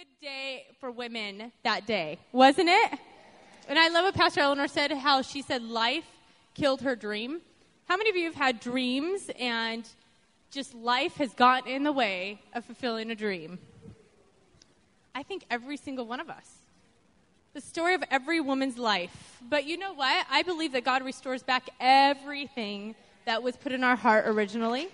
good day for women that day, wasn't it? And I love what Pastor Eleanor said, how she said life killed her dream. How many of you have had dreams and just life has gotten in the way of fulfilling a dream? I think every single one of us. The story of every woman's life. But you know what? I believe that God restores back everything that was put in our heart originally.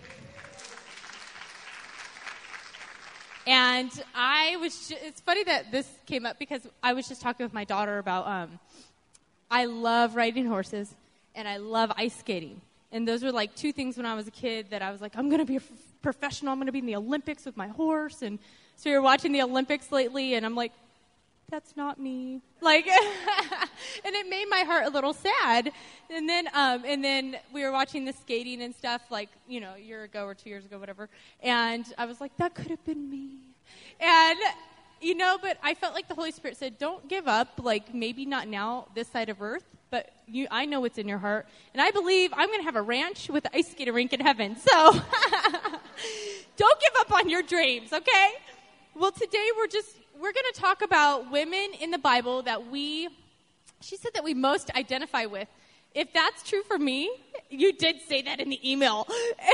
And it's funny that this came up because I was just talking with my daughter about, I love riding horses and I love ice skating. And those were like two things when I was a kid that I was like, I'm going to be a professional. I'm going to be in the Olympics with my horse. And so you're watching the Olympics lately and I'm like, that's not me. Like, and it made my heart a little sad. And then we were watching the skating and stuff, like, you know, a year ago or 2 years ago, whatever. And I was like, that could have been me. And, you know, but I felt like the Holy Spirit said, don't give up. Like, maybe not now, this side of earth, but I know what's in your heart. And I believe I'm going to have a ranch with an ice skating rink in heaven. So don't give up on your dreams, okay? Well, today we're going to talk about women in the Bible that she said that we most identify with. If that's true for me, you did say that in the email.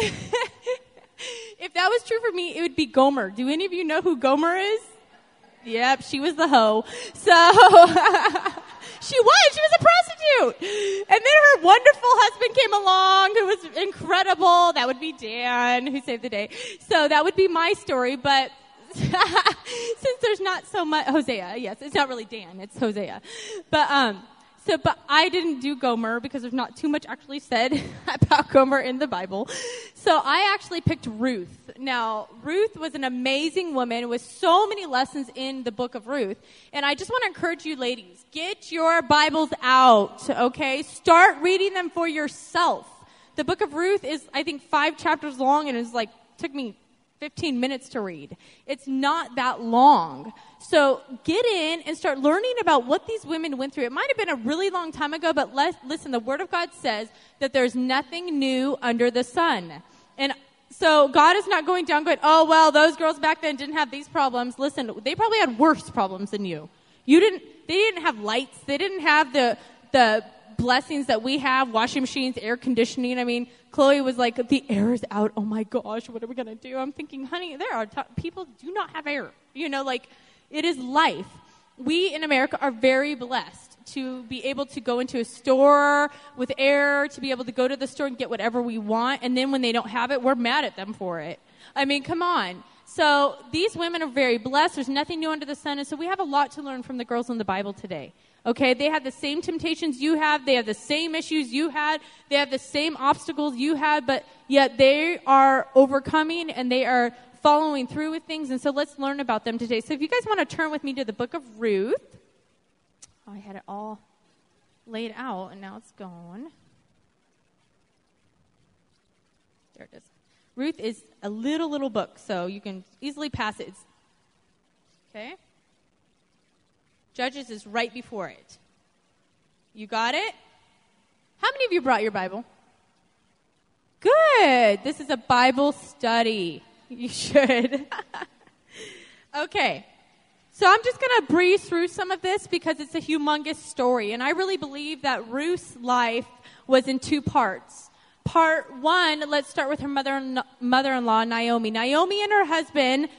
If that was true for me, it would be Gomer. Do any of you know who Gomer is? Yep, she was the hoe. So she was a prostitute. And then her wonderful husband came along who was incredible. That would be Dan, who saved the day. So that would be my story, but since there's not so much Hosea, yes, it's not really Dan, it's Hosea. But I didn't do Gomer because there's not too much actually said about Gomer in the Bible. So I actually picked Ruth. Now, Ruth was an amazing woman with so many lessons in the book of Ruth. And I just want to encourage you ladies, get your Bibles out, okay? Start reading them for yourself. The book of Ruth is, I think, 5 chapters long and took me 15 minutes to read. It's not that long. So get in and start learning about what these women went through. It might have been a really long time ago, but listen, the Word of God says that there's nothing new under the sun. And so God is not going, oh, well, those girls back then didn't have these problems. Listen, they probably had worse problems than you. They didn't have lights. They didn't have the blessings that we have, washing machines, air conditioning. I mean, Chloe was like, the air is out. Oh my gosh, what are we going to do? I'm thinking, honey, there are people do not have air. You know, like, it is life. We in America are very blessed to be able to go into a store with air, to be able to go to the store and get whatever we want. And then when they don't have it, we're mad at them for it. I mean, come on. So these women are very blessed. There's nothing new under the sun. And so we have a lot to learn from the girls in the Bible today. Okay, they have the same temptations you have. They have the same issues you had. They have the same obstacles you had, but yet they are overcoming and they are following through with things. And so let's learn about them today. So if you guys want to turn with me to the book of Ruth. Oh, I had it all laid out and now it's gone. There it is. Ruth is a little book, so you can easily pass it. Okay. Judges is right before it. You got it? How many of you brought your Bible? Good. This is a Bible study. You should. Okay. So I'm just going to breeze through some of this because it's a humongous story. And I really believe that Ruth's life was in 2 parts. Part 1, let's start with her mother-in-law, Naomi. Naomi and her husband,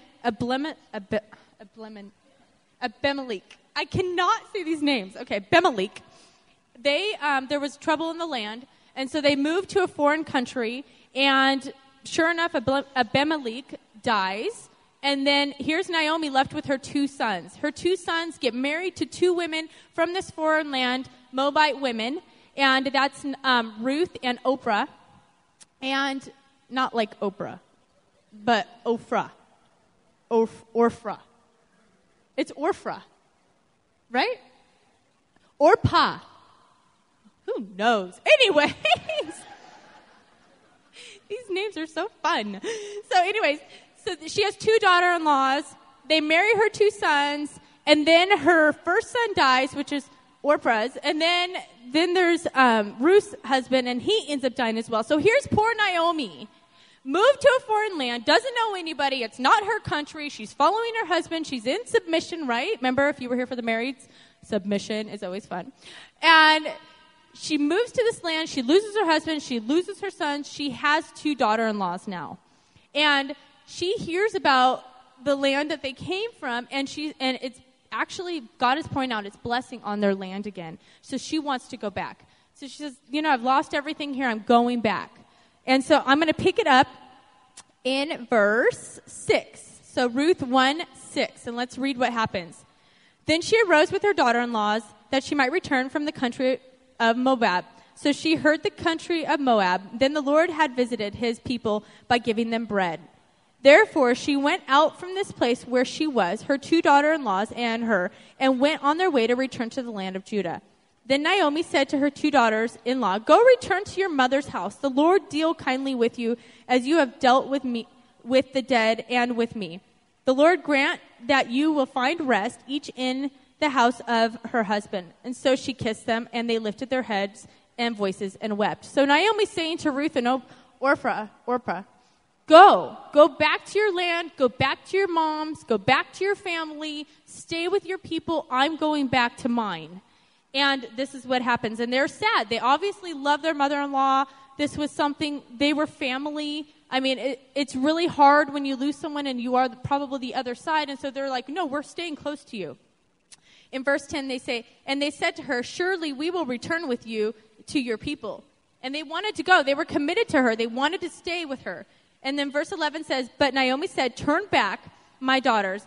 Abimelech. I cannot say these names. Okay, Abimelech. There was trouble in the land, and so they moved to a foreign country, and sure enough, Abimelech dies, and then here's Naomi left with her 2 sons. Her 2 sons get married to 2 women from this foreign land, Moabite women, and that's Ruth and Oprah, and not like Oprah, but Ophrah. Orphra. It's Orphra. Right? Orpah. Who knows? Anyways. These names are so fun. So anyways, so she has 2 daughter-in-laws. They marry her 2 sons. And then her first son dies, which is Orpah's. And then there's Ruth's husband, and he ends up dying as well. So here's poor Naomi. moved to a foreign land, doesn't know anybody. It's not her country. She's following her husband. She's in submission, right? Remember, if you were here for the marrieds, submission is always fun. And she moves to this land. She loses her husband. She loses her son. She has 2 daughter-in-laws now. And she hears about the land that they came from, and it's actually, God is pointing out its blessing on their land again. So she wants to go back. So she says, I've lost everything here. I'm going back. And so I'm going to pick it up in verse 6. So Ruth 1:6, and let's read what happens. Then she arose with her daughter-in-laws that she might return from the country of Moab. So she heard the country of Moab. Then the Lord had visited his people by giving them bread. Therefore she went out from this place where she was, her 2 daughter-in-laws and her, and went on their way to return to the land of Judah. Then Naomi said to her 2 daughters-in-law, Go return to your mother's house. The Lord deal kindly with you as you have dealt with me, with the dead and with me. The Lord grant that you will find rest, each in the house of her husband. And so she kissed them, and they lifted their heads and voices and wept. So Naomi's saying to Ruth and Orpah, Go back to your land, go back to your moms, go back to your family, stay with your people. I'm going back to mine. And this is what happens. And they're sad. They obviously love their mother-in-law. This was something, they were family. I mean, it's really hard when you lose someone and you are probably the other side. And so they're like, no, we're staying close to you. In verse 10, they say, and they said to her, surely we will return with you to your people. And they wanted to go. They were committed to her. They wanted to stay with her. And then verse 11 says, but Naomi said, turn back, my daughters.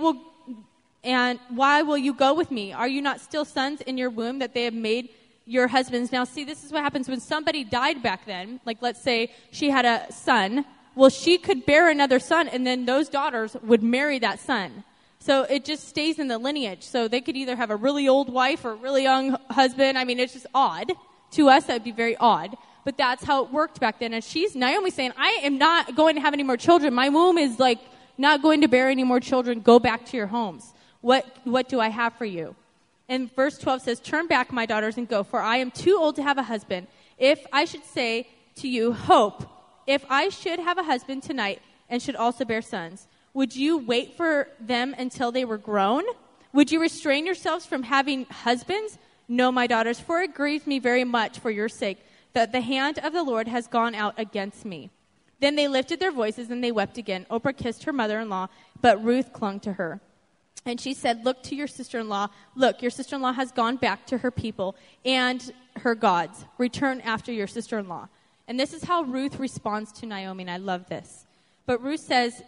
And why will you go with me? Are you not still sons in your womb that they have made your husbands? Now, see, this is what happens when somebody died back then. Like, let's say she had a son. Well, she could bear another son, and then those daughters would marry that son. So it just stays in the lineage. So they could either have a really old wife or a really young husband. I mean, it's just odd. To us, that would be very odd. But that's how it worked back then. And Naomi's saying, I am not going to have any more children. My womb is like not going to bear any more children. Go back to your homes. What do I have for you? And verse 12 says, turn back, my daughters, and go, for I am too old to have a husband. If I should say to you, hope, if I should have a husband tonight and should also bear sons, would you wait for them until they were grown? Would you restrain yourselves from having husbands? No, my daughters, for it grieves me very much for your sake that the hand of the Lord has gone out against me. Then they lifted their voices and they wept again. Orpah kissed her mother-in-law, but Ruth clung to her. And she said, look to your sister-in-law. Look, your sister-in-law has gone back to her people and her gods. Return after your sister-in-law. And this is how Ruth responds to Naomi, and I love this. But Ruth says,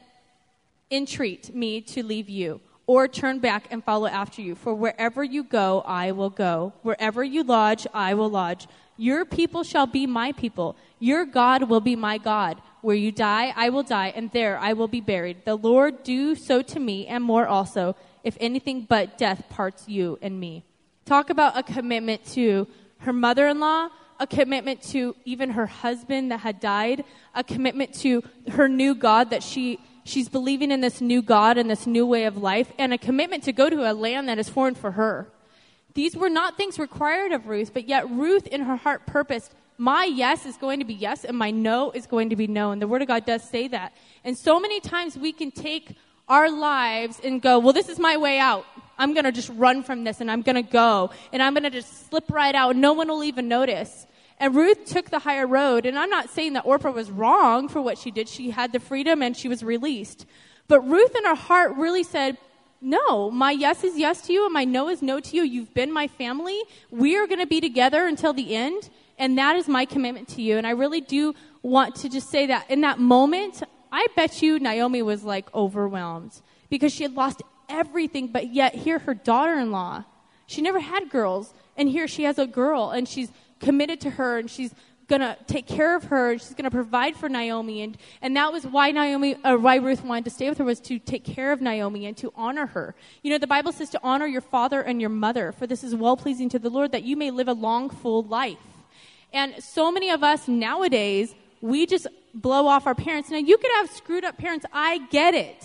entreat me to leave you, or turn back and follow after you. For wherever you go, I will go. Wherever you lodge, I will lodge. Your people shall be my people. Your God will be my God. Where you die, I will die, and there I will be buried. The Lord do so to me, and more also, if anything but death parts you and me. Talk about a commitment to her mother-in-law, a commitment to even her husband that had died, a commitment to her new God that she's believing in this new God and this new way of life, and a commitment to go to a land that is foreign for her. These were not things required of Ruth, but yet Ruth in her heart purposed, my yes is going to be yes, and my no is going to be no. And the Word of God does say that. And so many times we can take our lives and go, well, this is my way out. I'm going to just run from this, and I'm going to go. And I'm going to just slip right out. No one will even notice. And Ruth took the higher road. And I'm not saying that Orpah was wrong for what she did. She had the freedom, and she was released. But Ruth in her heart really said, no, my yes is yes to you, and my no is no to you. You've been my family. We are going to be together until the end, and that is my commitment to you. And I really do want to just say that in that moment, I bet you Naomi was like overwhelmed because she had lost everything, but yet here her daughter-in-law, she never had girls, and here she has a girl, and she's committed to her, and she's going to take care of her, and she's going to provide for Naomi, and that was why why Ruth wanted to stay with her, was to take care of Naomi and to honor her. You know, the Bible says to honor your father and your mother, for this is well-pleasing to the Lord, that you may live a long, full life. And so many of us nowadays, we just blow off our parents. Now, you could have screwed up parents, I get it.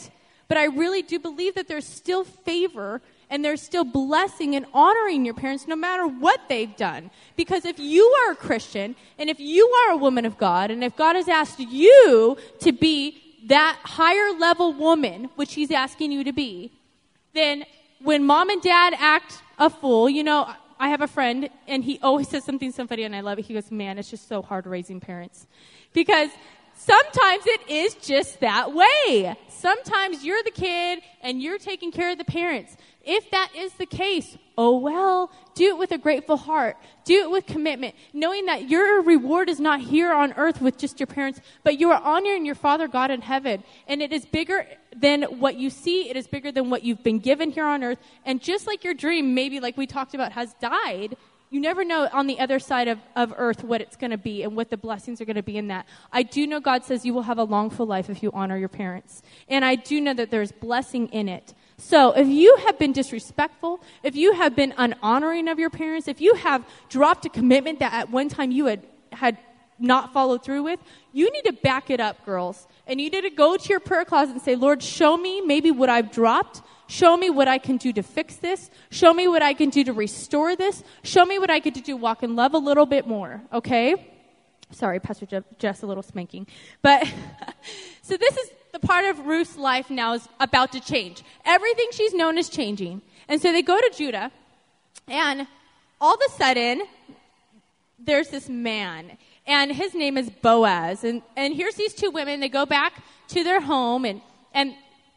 But I really do believe that there's still favor and there's still blessing in honoring your parents no matter what they've done. Because if you are a Christian and if you are a woman of God and if God has asked you to be that higher level woman, which he's asking you to be, then when mom and dad act a fool, you know, I have a friend and he always says something so funny and I love it. He goes, man, it's just so hard raising parents. Because sometimes it is just that way. Sometimes you're the kid and you're taking care of the parents. If that is the case, oh well, do it with a grateful heart. Do it with commitment, knowing that your reward is not here on earth with just your parents, but you are honoring your Father God in heaven. And it is bigger than what you see. It is bigger than what you've been given here on earth. And just like your dream, maybe like we talked about, has died, you never know on the other side of earth what it's going to be and what the blessings are going to be in that. I do know God says you will have a long, full life if you honor your parents. And I do know that there's blessing in it. So if you have been disrespectful, if you have been unhonoring of your parents, if you have dropped a commitment that at one time you had not followed through with, you need to back it up, girls. And you need to go to your prayer closet and say, Lord, show me maybe what I've dropped. Show me what I can do to fix this. Show me what I can do to restore this. Show me what I can do to walk in love a little bit more, okay? Sorry, Pastor Jess, a little spanking. But, so this is the part of Ruth's life now is about to change. Everything she's known is changing. And so they go to Judah, and all of a sudden, there's this man, and his name is Boaz. And here's these two women. They go back to their home, and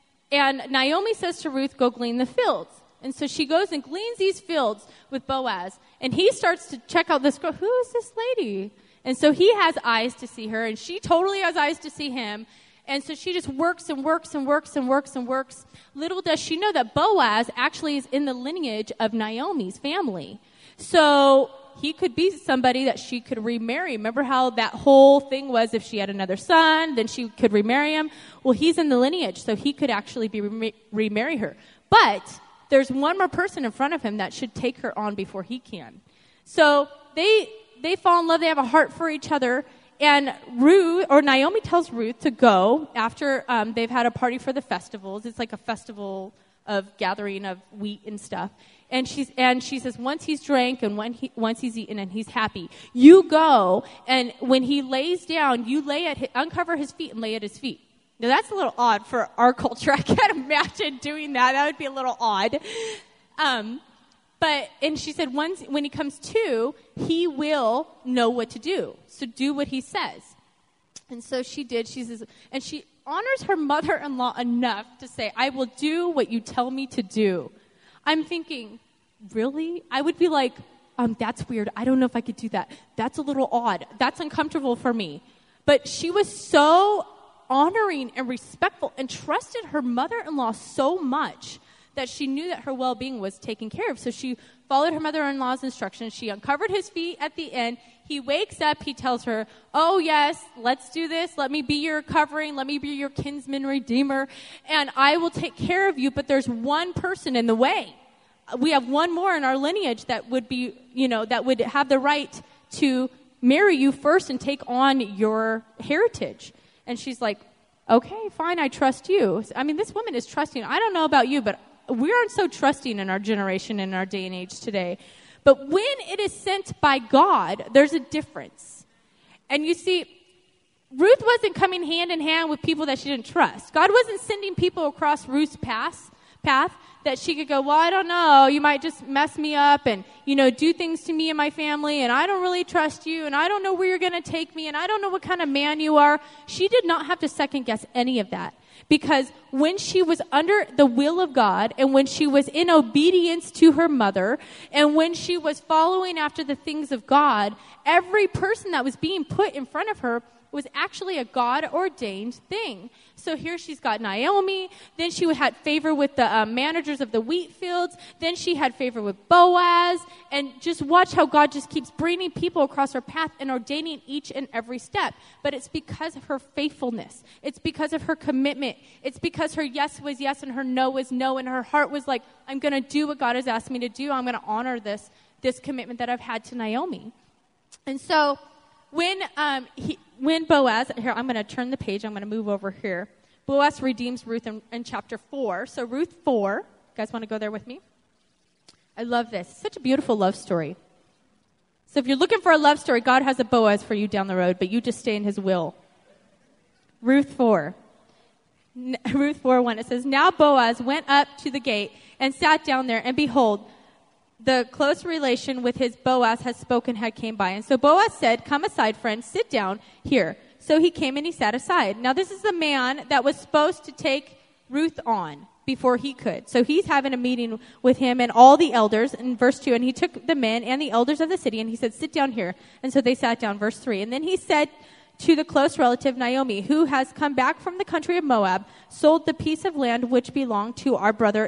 Naomi says to Ruth, go glean the fields. And so she goes and gleans these fields with Boaz. And he starts to check out this girl. Who is this lady? And so he has eyes to see her, and she totally has eyes to see him. And so she just works and works and works and works and works. Little does she know that Boaz actually is in the lineage of Naomi's family. So he could be somebody that she could remarry. Remember how that whole thing was if she had another son, then she could remarry him? Well, he's in the lineage, so he could actually remarry her. But there's one more person in front of him that should take her on before he can. So they fall in love. They have a heart for each other. And Naomi tells Ruth to go after they've had a party for the festivals. It's like a festival of gathering of wheat and stuff. And she says, once he's drank and once he's eaten and he's happy, you go, and when he lays down, you uncover his feet and lay at his feet. Now that's a little odd for our culture. I can't imagine doing that. That would be a little odd. And she said, when he comes to, he will know what to do. So do what he says. And so she did. She says, and she honors her mother-in-law enough to say, I will do what you tell me to do. I'm thinking, really? I would be like, that's weird. I don't know if I could do that. That's a little odd. That's uncomfortable for me. But she was so honoring and respectful and trusted her mother-in-law so much that she knew that her well-being was taken care of. So she followed her mother-in-law's instructions. She uncovered his feet at the end. He wakes up. He tells her, oh, yes, let's do this. Let me be your covering. Let me be your kinsman redeemer. And I will take care of you. But there's one person in the way. We have one more in our lineage that would be, that would have the right to marry you first and take on your heritage. And she's like, okay, fine, I trust you. I mean, this woman is trusting. I don't know about you, but we aren't so trusting in our generation, in our day and age today. But when it is sent by God, there's a difference. And you see, Ruth wasn't coming hand in hand with people that she didn't trust. God wasn't sending people across Ruth's path that she could go, well, I don't know, you might just mess me up and, do things to me and my family, and I don't really trust you, and I don't know where you're going to take me, and I don't know what kind of man you are. She did not have to second guess any of that. Because when she was under the will of God, and when she was in obedience to her mother, and when she was following after the things of God, every person that was being put in front of her was actually a God-ordained thing. So here she's got Naomi. Then she had favor with the managers of the wheat fields. Then she had favor with Boaz. And just watch how God just keeps bringing people across her path and ordaining each and every step. But it's because of her faithfulness. It's because of her commitment. It's because her yes was yes and her no was no. And her heart was like, I'm going to do what God has asked me to do. I'm going to honor this commitment that I've had to Naomi. And so when Boaz, here, I'm going to turn the page. I'm going to move over here. Boaz redeems Ruth in chapter 4. So Ruth 4, you guys want to go there with me? I love this. Such a beautiful love story. So if you're looking for a love story, God has a Boaz for you down the road, but you just stay in his will. Ruth 4. Ruth 4:1. It says, Now Boaz went up to the gate and sat down there, and behold, the close relation with his Boaz had spoken had came by. And so Boaz said, Come aside, friend, sit down here. So he came and he sat aside. Now this is the man that was supposed to take Ruth on before he could. So he's having a meeting with him and all the elders in verse 2. And he took the men and the elders of the city and he said, Sit down here. And so they sat down, verse 3. And then he said to the close relative Naomi, who has come back from the country of Moab, sold the piece of land which belonged to our brother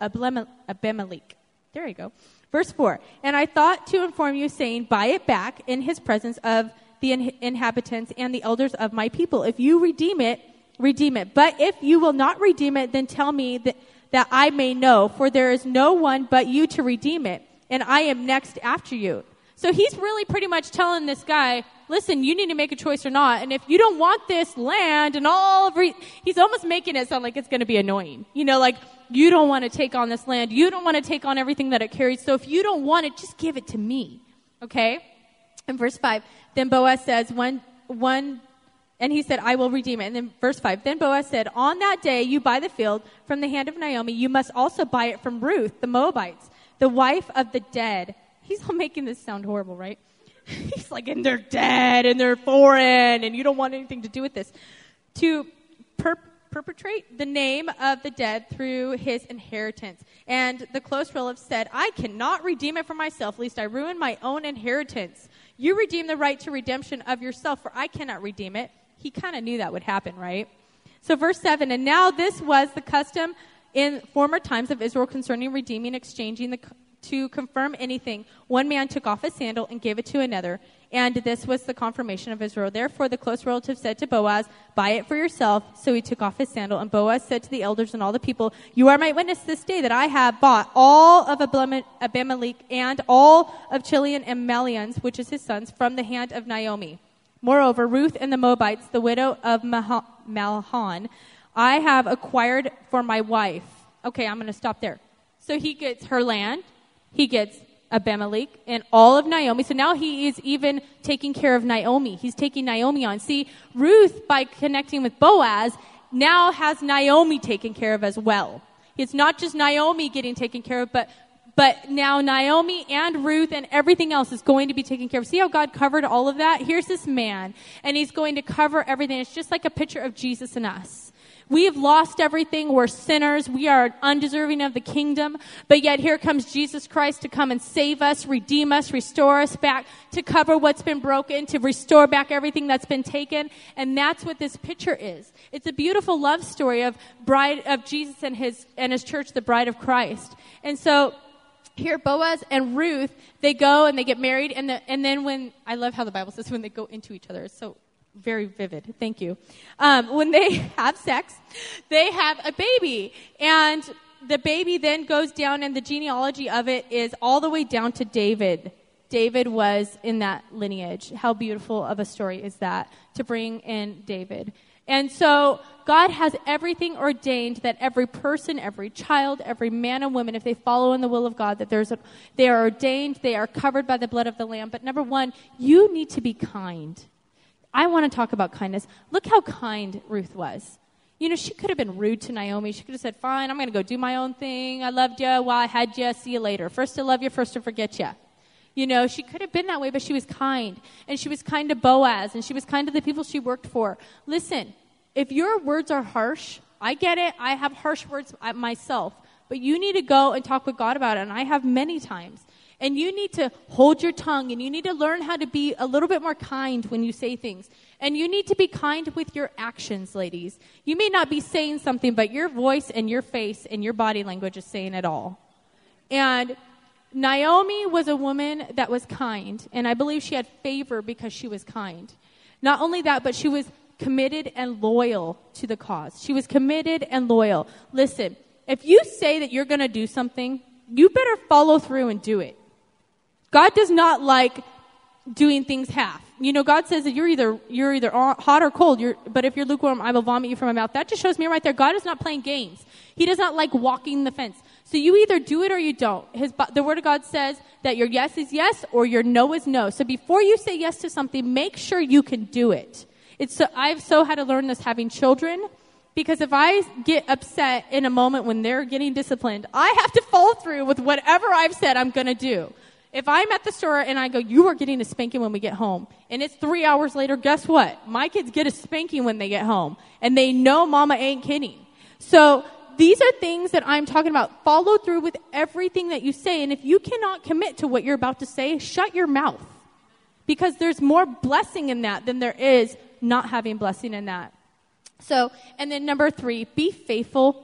Abimelech. There you go. Verse 4, and I thought to inform you, saying, Buy it back in his presence of the inhabitants and the elders of my people. If you redeem it, redeem it. But if you will not redeem it, then tell me that I may know, for there is no one but you to redeem it, and I am next after you. So he's really pretty much telling this guy, listen, you need to make a choice or not. And if you don't want this land and he's almost making it sound like it's going to be annoying. You know, like, you don't want to take on this land. You don't want to take on everything that it carries. So if you don't want it, just give it to me. Okay? In verse 5, then Boaz says, and he said, I will redeem it. And then verse 5, then Boaz said, On that day you buy the field from the hand of Naomi. You must also buy it from Ruth, the Moabites, the wife of the dead. He's all making this sound horrible, right? He's like, and they're dead, and they're foreign, and you don't want anything to do with this. To perpetrate the name of the dead through his inheritance. And the close relative said, I cannot redeem it for myself, lest I ruin my own inheritance. You redeem the right to redemption of yourself, for I cannot redeem it. He kind of knew that would happen, right? So verse 7, and now this was the custom in former times of Israel concerning redeeming, exchanging to confirm anything. One man took off his sandal and gave it to another, and this was the confirmation of Israel. Therefore the close relative said to Boaz, Buy it for yourself. So he took off his sandal, and Boaz said to the elders and all the people, You are my witness this day that I have bought all of Abimelech and all of Chilion and Malians, which is his sons, from the hand of Naomi. Moreover, Ruth and the Moabites, the widow of Mahlon, I have acquired for my wife. Okay, I'm going to stop there. So he gets her land. He gets Abimelech and all of Naomi. So now he is even taking care of Naomi. He's taking Naomi on. See, Ruth, by connecting with Boaz, now has Naomi taken care of as well. It's not just Naomi getting taken care of, but now Naomi and Ruth and everything else is going to be taken care of. See how God covered all of that? Here's this man, and he's going to cover everything. It's just like a picture of Jesus and us. We have lost everything. We're sinners. We are undeserving of the kingdom. But yet here comes Jesus Christ to come and save us, redeem us, restore us back, to cover what's been broken, to restore back everything that's been taken. And that's what this picture is. It's a beautiful love story of Jesus and his church, the bride of Christ. And so here Boaz and Ruth, they go and they get married. And then I love how the Bible says when they go into each other. It's so very vivid. Thank you. When they have sex, they have a baby. And the baby then goes down, and the genealogy of it is all the way down to David. David was in that lineage. How beautiful of a story is that, to bring in David. And so God has everything ordained that every person, every child, every man and woman, if they follow in the will of God, that they are ordained, they are covered by the blood of the Lamb. But number one, you need to be kind. I want to talk about kindness. Look how kind Ruth was. You know, she could have been rude to Naomi. She could have said, fine, I'm going to go do my own thing. I loved you while I had you. See you later. First to love you, first to forget you. You know, she could have been that way, but she was kind. And she was kind to Boaz, and she was kind to the people she worked for. Listen, if your words are harsh, I get it. I have harsh words myself. But you need to go and talk with God about it, and I have many times. And you need to hold your tongue, and you need to learn how to be a little bit more kind when you say things. And you need to be kind with your actions, ladies. You may not be saying something, but your voice and your face and your body language is saying it all. And Naomi was a woman that was kind, and I believe she had favor because she was kind. Not only that, but she was committed and loyal to the cause. She was committed and loyal. Listen, if you say that you're going to do something, you better follow through and do it. God does not like doing things half. God says that you're either hot or cold. But if you're lukewarm, I will vomit you from my mouth. That just shows me right there, God is not playing games. He does not like walking the fence. So you either do it or you don't. The Word of God says that your yes is yes or your no is no. So before you say yes to something, make sure you can do it. I've so had to learn this having children, because if I get upset in a moment when they're getting disciplined, I have to follow through with whatever I've said I'm going to do. If I'm at the store and I go, you are getting a spanking when we get home, and it's 3 hours later, guess what? My kids get a spanking when they get home, and they know mama ain't kidding. So these are things that I'm talking about. Follow through with everything that you say, and if you cannot commit to what you're about to say, shut your mouth, because there's more blessing in that than there is not having blessing in that. So, and then number 3, be faithful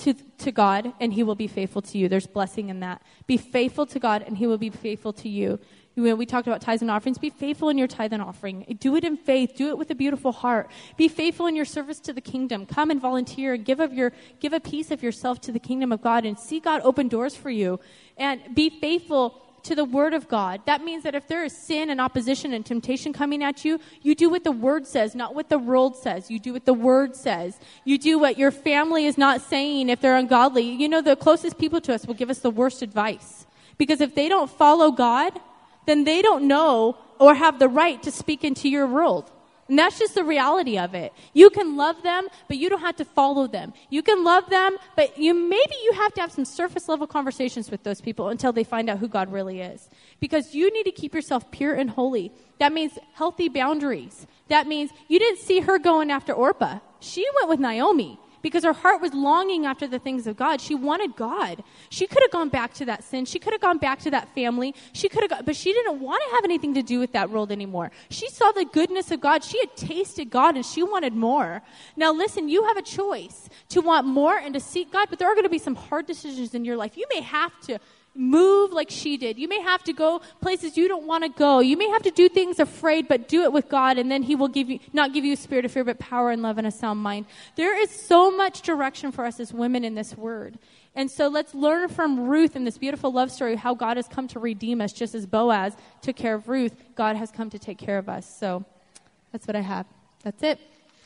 to God, and He will be faithful to you. There's blessing in that. Be faithful to God, and He will be faithful to you. When we talked about tithes and offerings, be faithful in your tithe and offering. Do it in faith. Do it with a beautiful heart. Be faithful in your service to the kingdom. Come and volunteer and give a piece of yourself to the kingdom of God, and see God open doors for you. And be faithful to the Word of God. That means that if there is sin and opposition and temptation coming at you, you do what the Word says, not what the world says. You do what the Word says. You do what your family is not saying if they're ungodly. The closest people to us will give us the worst advice. Because if they don't follow God, then they don't know or have the right to speak into your world. And that's just the reality of it. You can love them, but you don't have to follow them. You can love them, but maybe you have to have some surface level conversations with those people until they find out who God really is. Because you need to keep yourself pure and holy. That means healthy boundaries. That means you didn't see her going after Orpah. She went with Naomi because her heart was longing after the things of God. She wanted God. She could have gone back to that sin. She could have gone back to that family. But she didn't want to have anything to do with that world anymore. She saw the goodness of God. She had tasted God, and she wanted more. Now listen, you have a choice to want more and to seek God, but there are going to be some hard decisions in your life. You may have to move like she did. You may have to go places you don't want to go. You may have to do things afraid, but do it with God, and then He will not give you a spirit of fear, but power and love and a sound mind. There is so much direction for us as women in this word. And so let's learn from Ruth in this beautiful love story how God has come to redeem us. Just as Boaz took care of Ruth, God has come to take care of us. So that's what I have. That's it.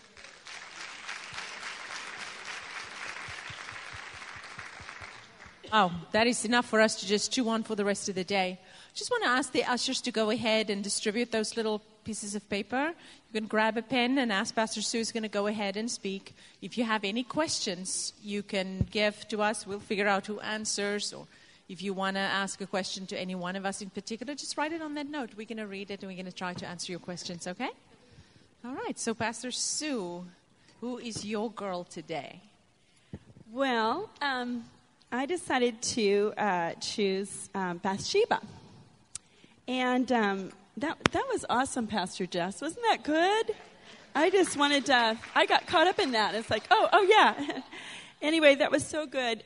Oh, that is enough for us to just chew on for the rest of the day. Just want to ask the ushers to go ahead and distribute those little pieces of paper. You can grab a pen and ask Pastor Sue is going to go ahead and speak. If you have any questions, you can give to us. We'll figure out who answers. Or if you want to ask a question to any one of us in particular, just write it on that note. We're going to read it and we're going to try to answer your questions, okay? All right. So Pastor Sue, who is your girl today? Well, I decided to choose Bathsheba. And that was awesome, Pastor Jess. Wasn't that good? I just wanted to, I got caught up in that. It's like, oh yeah. Anyway, that was so good.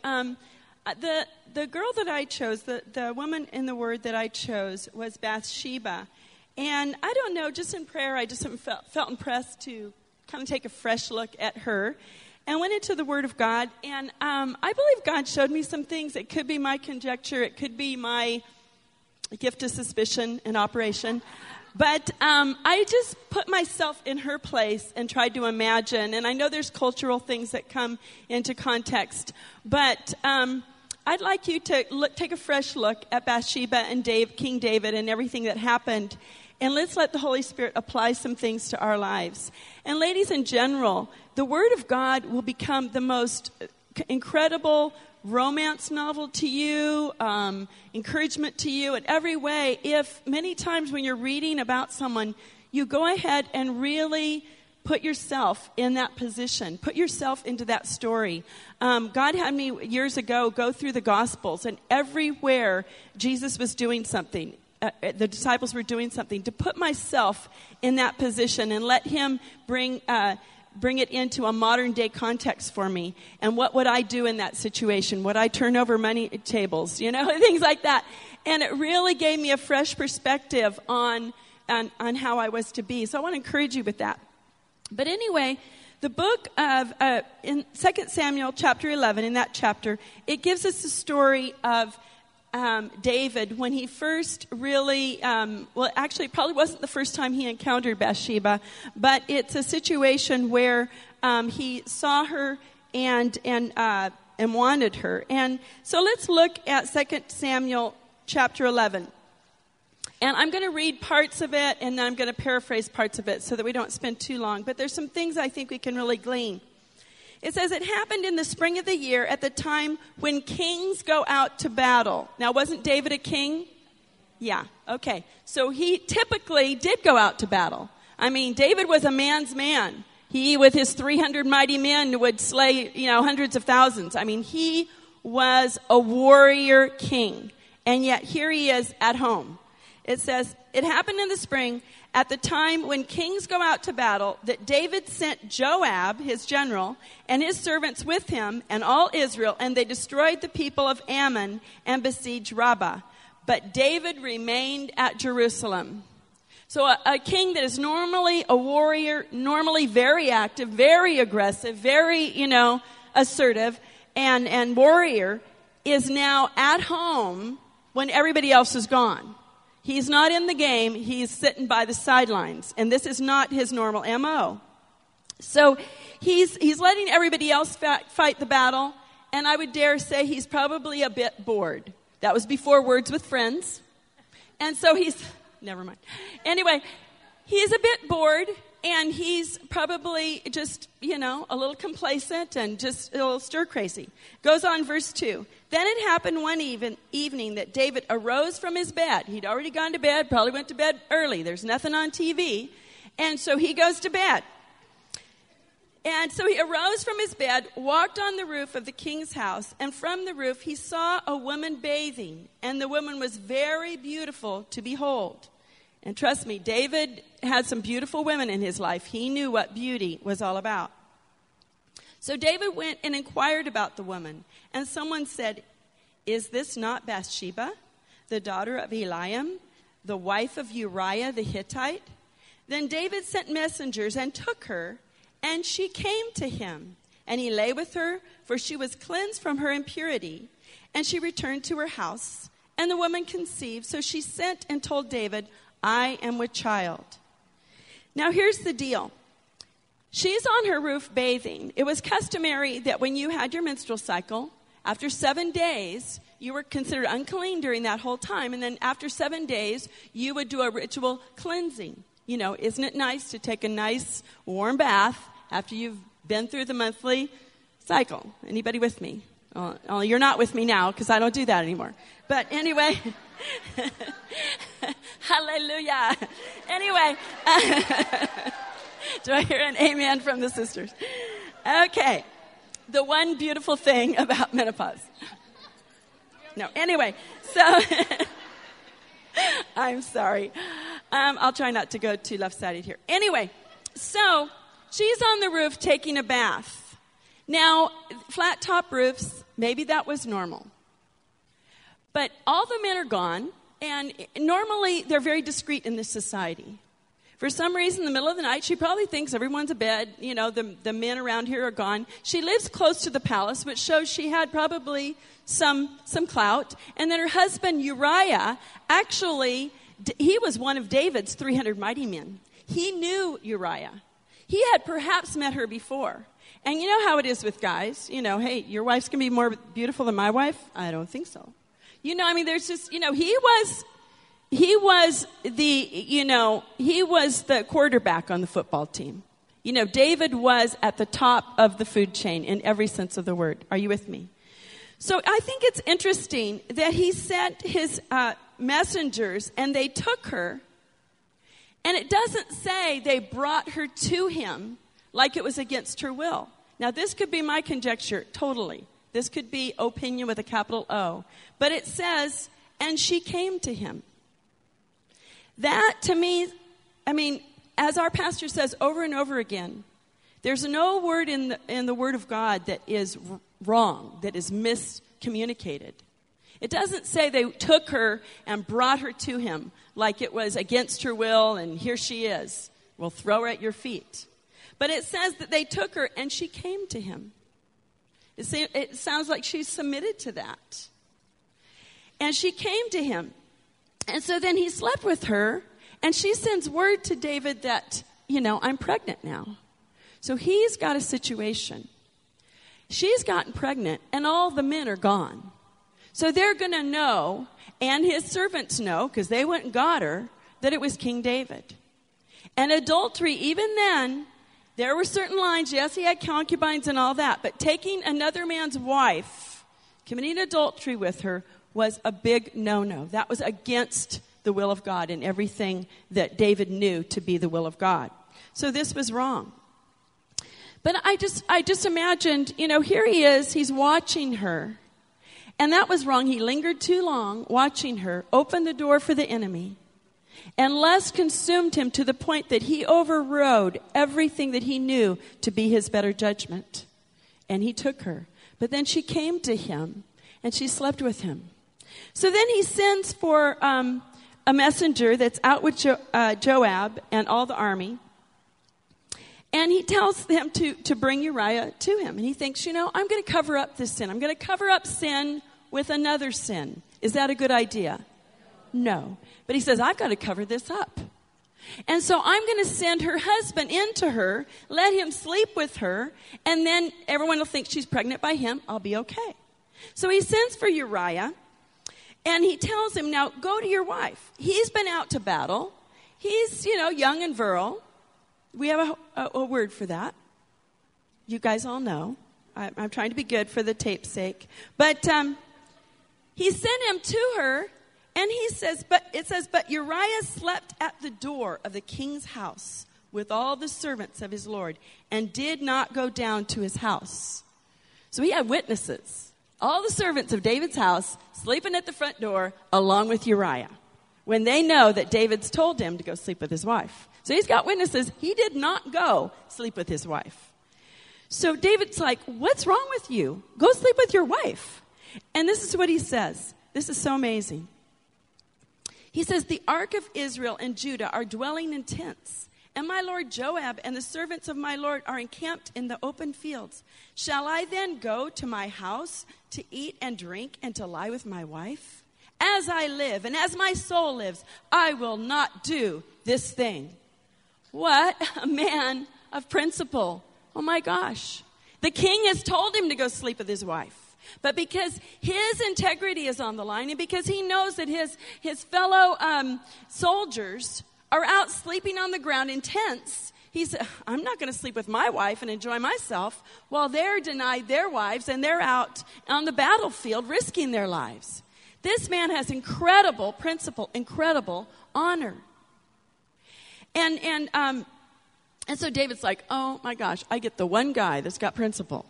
The girl that I chose, the woman in the Word that I chose was Bathsheba. And I don't know, just in prayer, I just felt impressed to kind of take a fresh look at her. And went into the Word of God, and I believe God showed me some things. It could be my conjecture. It could be my gift of suspicion in operation. But I just put myself in her place and tried to imagine. And I know there's cultural things that come into context. But I'd like you to take a fresh look at Bathsheba and King David and everything that happened. And let's let the Holy Spirit apply some things to our lives. And ladies, in general, the Word of God will become the most incredible romance novel to you, encouragement to you in every way, if many times when you're reading about someone, you go ahead and really put yourself in that position. Put yourself into that story. God had me years ago go through the Gospels, and everywhere Jesus was doing something, the disciples were doing something, to put myself in that position and let Him bring it into a modern day context for me. And what would I do in that situation? Would I turn over money tables? Things like that. And it really gave me a fresh perspective on how I was to be. So I want to encourage you with that. But anyway, the book of, in 2 Samuel chapter 11, in that chapter, it gives us the story of David when he first really, actually, it probably wasn't the first time he encountered Bathsheba, but it's a situation where he saw her and wanted her. And so let's look at 2 Samuel chapter 11. And I'm going to read parts of it, and then I'm going to paraphrase parts of it so that we don't spend too long. But there's some things I think we can really glean. It says, it happened in the spring of the year at the time when kings go out to battle. Now, wasn't David a king? Yeah, okay. So he typically did go out to battle. I mean, David was a man's man. He, with his 300 mighty men, would slay, hundreds of thousands. I mean, he was a warrior king. And yet here he is at home. It says, it happened in the spring at the time when kings go out to battle that David sent Joab, his general, and his servants with him and all Israel, and they destroyed the people of Ammon and besieged Rabbah. But David remained at Jerusalem. So a king that is normally a warrior, normally very active, very aggressive, very, assertive and warrior, is now at home when everybody else is gone. He's not in the game. He's sitting by the sidelines. And this is not his normal MO. So he's letting everybody else fight the battle. And I would dare say he's probably a bit bored. That was before Words with Friends. And so never mind. Anyway, he's a bit bored. And he's probably just, a little complacent and just a little stir crazy. Goes on, verse 2. Then it happened one evening that David arose from his bed. He'd already gone to bed, probably went to bed early. There's nothing on TV. And so he goes to bed. And so he arose from his bed, walked on the roof of the king's house, and from the roof he saw a woman bathing. And the woman was very beautiful to behold. And trust me, David had some beautiful women in his life. He knew what beauty was all about. So David went and inquired about the woman. And someone said, is this not Bathsheba, the daughter of Eliam, the wife of Uriah the Hittite? Then David sent messengers and took her, and she came to him. And he lay with her, for she was cleansed from her impurity. And she returned to her house. And the woman conceived, so she sent and told David, I am with child. Now here's the deal. She's on her roof bathing. It was customary that when you had your menstrual cycle, after 7 days, you were considered unclean during that whole time. And then after 7 days, you would do a ritual cleansing. Isn't it nice to take a nice warm bath after you've been through the monthly cycle? Anybody with me? Oh, you're not with me now because I don't do that anymore. But anyway, hallelujah. Anyway, do I hear an amen from the sisters? Okay, the one beautiful thing about menopause. No, anyway, so I'm sorry. I'll try not to go too left-sided here. Anyway, so she's on the roof taking a bath. Now, flat top roofs, maybe that was normal. But all the men are gone, and normally they're very discreet in this society. For some reason, in the middle of the night, she probably thinks everyone's abed. The men around here are gone. She lives close to the palace, which shows she had probably some clout. And then her husband, Uriah, actually, he was one of David's 300 mighty men. He knew Uriah. He had perhaps met her before. And you know how it is with guys. Hey, your wife's going to be more beautiful than my wife? I don't think so. There's just, he was the quarterback on the football team. David was at the top of the food chain in every sense of the word. Are you with me? So I think it's interesting that he sent his messengers and they took her. And it doesn't say they brought her to him like it was against her will. Now, this could be my conjecture, totally. This could be opinion with a capital O. But it says, and she came to him. That, to me, as our pastor says over and over again, there's no word in the Word of God that is wrong, that is miscommunicated. It doesn't say they took her and brought her to him like it was against her will, and here she is. We'll throw her at your feet. But it says that they took her and she came to him. It sounds like she submitted to that. And she came to him. And so then he slept with her, and she sends word to David that, I'm pregnant now. So he's got a situation. She's gotten pregnant, and all the men are gone. So they're going to know, and his servants know, because they went and got her, that it was King David. And adultery, even then, there were certain lines. Yes, he had concubines and all that, but taking another man's wife, committing adultery with her, was a big no-no. That was against the will of God and everything that David knew to be the will of God. So this was wrong. But I just imagined, here he is, he's watching her. And that was wrong. He lingered too long watching her, opened the door for the enemy, and lust consumed him to the point that he overrode everything that he knew to be his better judgment. And he took her. But then she came to him, and she slept with him. So then he sends for a messenger that's out with Joab and all the army. And he tells them to bring Uriah to him. And he thinks, I'm going to cover up this sin. I'm going to cover up sin with another sin. Is that a good idea? No. But he says, I've got to cover this up. And so I'm going to send her husband into her, let him sleep with her, and then everyone will think she's pregnant by him. I'll be okay. So he sends for Uriah, and he tells him, now go to your wife. He's been out to battle. He's, young and virile. We have a word for that. You guys all know. I'm trying to be good for the tape's sake. But he sent him to her, and it says, but Uriah slept at the door of the king's house with all the servants of his lord, and did not go down to his house. So he had witnesses. All the servants of David's house sleeping at the front door along with Uriah, when they know that David's told him to go sleep with his wife. So he's got witnesses. He did not go sleep with his wife. So David's like, what's wrong with you? Go sleep with your wife. And this is what he says. This is so amazing. He says, the ark of Israel and Judah are dwelling in tents, and my lord Joab and the servants of my lord are encamped in the open fields. Shall I then go to my house to eat and drink and to lie with my wife? As I live and as my soul lives, I will not do this thing. What a man of principle. Oh my gosh. The king has told him to go sleep with his wife. But because his integrity is on the line, and because he knows that his fellow soldiers are out sleeping on the ground in tents, he said, I'm not going to sleep with my wife and enjoy myself while they're denied their wives and they're out on the battlefield risking their lives. This man has incredible principle, incredible honor. And so David's like, oh my gosh, I get the one guy that's got principle.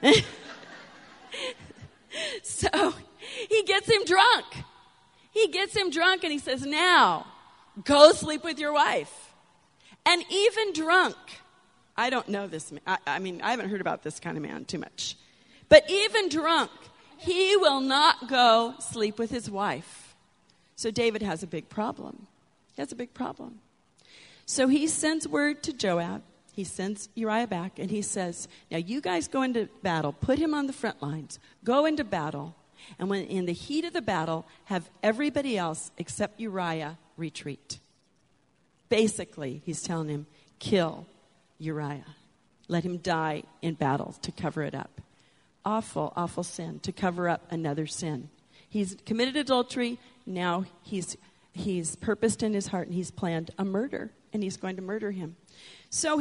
So he gets him drunk. He gets him drunk and he says, now, go sleep with your wife. And even drunk, I don't know this man. I mean, I haven't heard about this kind of man too much. But even drunk, he will not go sleep with his wife. So David has a big problem. He has a big problem. So he sends word to Joab. He sends Uriah back, and he says, now you guys go into battle. Put him on the front lines. Go into battle. And when in the heat of the battle, have everybody else except Uriah retreat. Basically, he's telling him, kill Uriah. Let him die in battle to cover it up. Awful, awful sin, to cover up another sin. He's committed adultery. Now he's purposed in his heart, and he's planned a murder, and he's going to murder him. So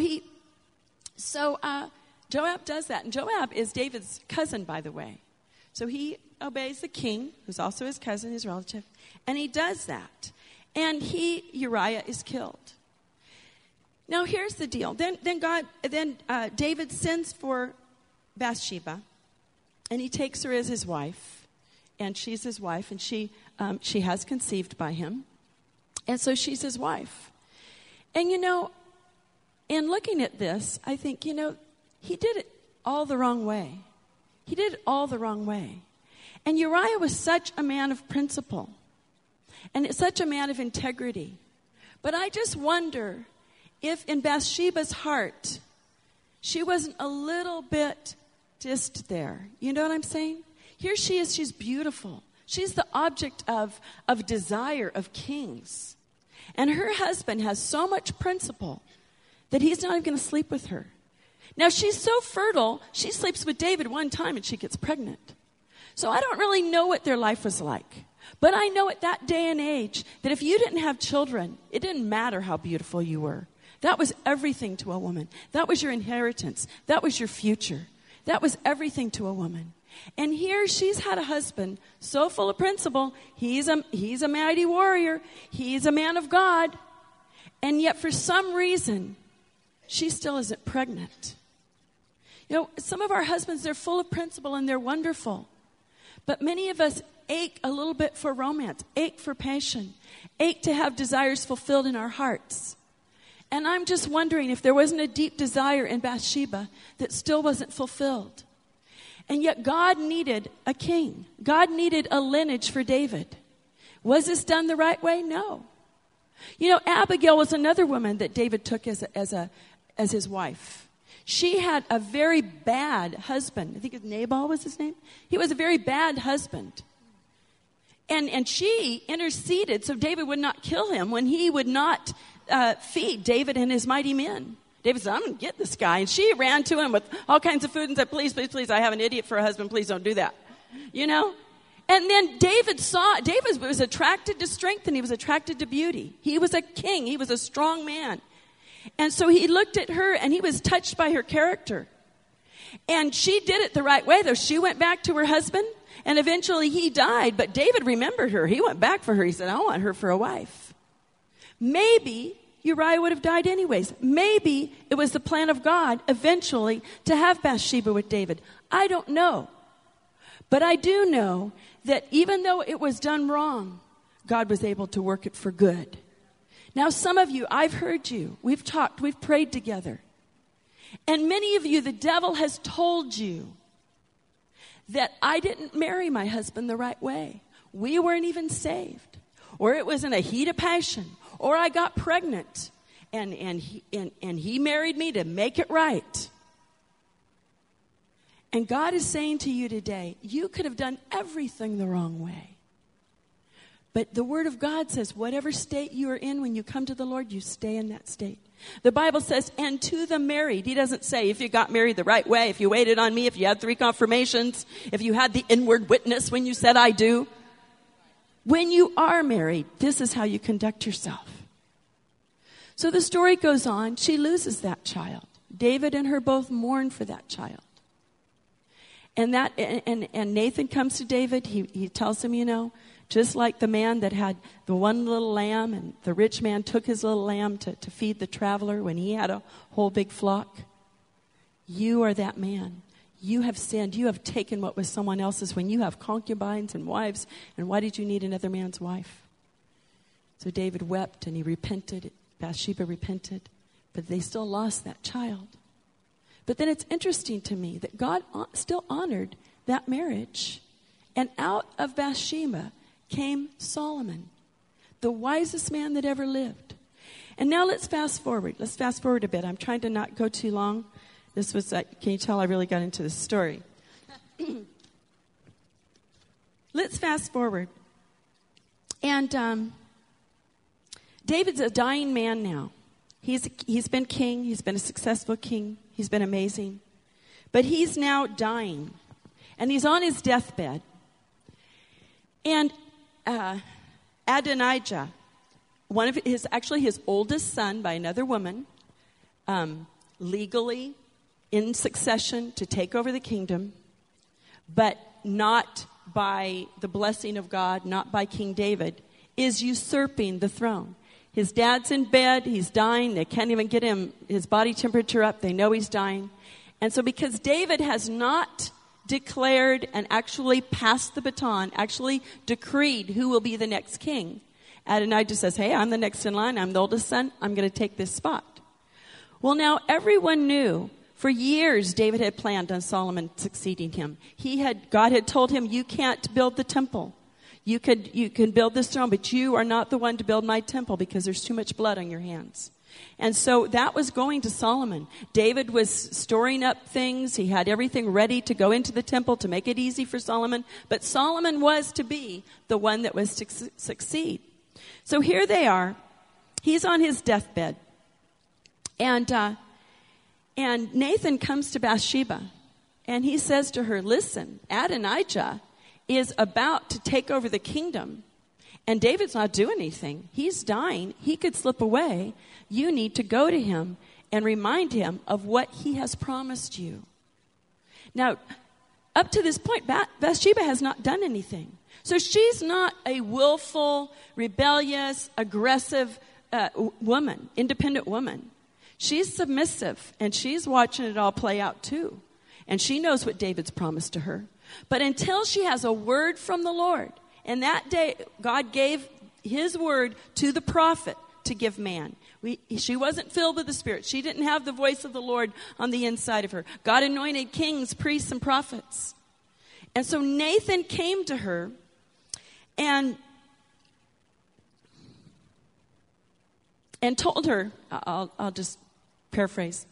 Joab does that. And Joab is David's cousin, by the way. So he obeys the king, who's also his cousin, his relative, and he does that. And Uriah is killed. Now here's the deal. Then David sends for Bathsheba, and he takes her as his wife, and she's his wife, and she has conceived by him, and so she's his wife. And in looking at this, I think, he did it all the wrong way. He did it all the wrong way. And Uriah was such a man of principle and such a man of integrity. But I just wonder if in Bathsheba's heart, she wasn't a little bit just there. You know what I'm saying? Here she is, she's beautiful. She's the object of desire of kings. And her husband has so much principle that he's not even going to sleep with her. Now, she's so fertile, she sleeps with David one time and she gets pregnant. So I don't really know what their life was like. But I know at that day and age that if you didn't have children, it didn't matter how beautiful you were. That was everything to a woman. That was your inheritance. That was your future. That was everything to a woman. And here she's had a husband so full of principle. He's a mighty warrior. He's a man of God. And yet for some reason, she still isn't pregnant. You know, some of our husbands, they're full of principle and they're wonderful. But many of us ache a little bit for romance, ache for passion, ache to have desires fulfilled in our hearts. And I'm just wondering if there wasn't a deep desire in Bathsheba that still wasn't fulfilled. And yet God needed a king. God needed a lineage for David. Was this done the right way? No. You know, Abigail was another woman that David took as his wife. She had a very bad husband. I think Nabal was his name. He was a very bad husband. And she interceded so David would not kill him when he would not feed David and his mighty men. David said, I'm going to get this guy. And she ran to him with all kinds of food and said, please, please, please, I have an idiot for a husband. Please don't do that. You know? And then David was attracted to strength and he was attracted to beauty. He was a king. He was a strong man. And so he looked at her and he was touched by her character. And she did it the right way, though. She went back to her husband and eventually he died. But David remembered her. He went back for her. He said, I want her for a wife. Maybe Uriah would have died anyways. Maybe it was the plan of God eventually to have Bathsheba with David. I don't know. But I do know that even though it was done wrong, God was able to work it for good. Now, some of you, I've heard you. We've talked. We've prayed together. And many of you, the devil has told you that I didn't marry my husband the right way. We weren't even saved. Or it was in a heat of passion. Or I got pregnant. And he married me to make it right. And God is saying to you today, you could have done everything the wrong way. But the Word of God says, whatever state you are in when you come to the Lord, you stay in that state. The Bible says, and to the married. He doesn't say if you got married the right way, if you waited on me, if you had 3 confirmations, if you had the inward witness when you said I do. When you are married, this is how you conduct yourself. So the story goes on. She loses that child. David and her both mourn for that child. And Nathan comes to David. He tells him, you know, just like the man that had the one little lamb and the rich man took his little lamb to feed the traveler when he had a whole big flock. You are that man. You have sinned. You have taken what was someone else's when you have concubines and wives. And why did you need another man's wife? So David wept and he repented. Bathsheba repented. But they still lost that child. But then it's interesting to me that God still honored that marriage. And out of Bathsheba came Solomon, the wisest man that ever lived. And now let's fast forward. Let's fast forward a bit. I'm trying to not go too long. This was, can you tell I really got into this story? Let's fast forward. And David's a dying man now. He's been king. He's been a successful king. He's been amazing. But he's now dying. And he's on his deathbed. And Adonijah, his oldest son by another woman, legally in succession to take over the kingdom, but not by the blessing of God, not by King David, is usurping the throne. His dad's in bed. He's dying. They can't even get his body temperature up. They know he's dying. And so because David has not declared and actually passed the baton, actually decreed who will be the next king, Adonijah says, hey, I'm the next in line. I'm the oldest son. I'm going to take this spot. Well, now everyone knew for years David had planned on Solomon succeeding him. God had told him, you can't build the temple. You can build this throne, but you are not the one to build my temple because there's too much blood on your hands. And so that was going to Solomon. David was storing up things. He had everything ready to go into the temple to make it easy for Solomon. But Solomon was to be the one that was to succeed. So here they are. He's on his deathbed. And Nathan comes to Bathsheba. And he says to her, listen, Adonijah is about to take over the kingdom. And David's not doing anything. He's dying. He could slip away. You need to go to him and remind him of what he has promised you. Now, up to this point, Bathsheba has not done anything. So she's not a willful, rebellious, aggressive woman, independent woman. She's submissive, and she's watching it all play out too. And she knows what David's promised to her. But until she has a word from the Lord, and that day God gave his word to the prophet to give man. She wasn't filled with the Spirit. She didn't have the voice of the Lord on the inside of her. God anointed kings, priests, and prophets. And so Nathan came to her and told her, I'll just paraphrase.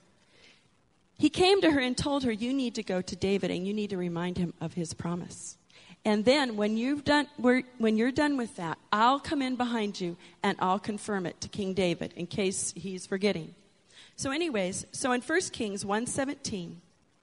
He came to her and told her, you need to go to David and you need to remind him of his promise. And then when you're done with that, I'll come in behind you and I'll confirm it to King David in case he's forgetting. So anyways, in 1 Kings 1:17,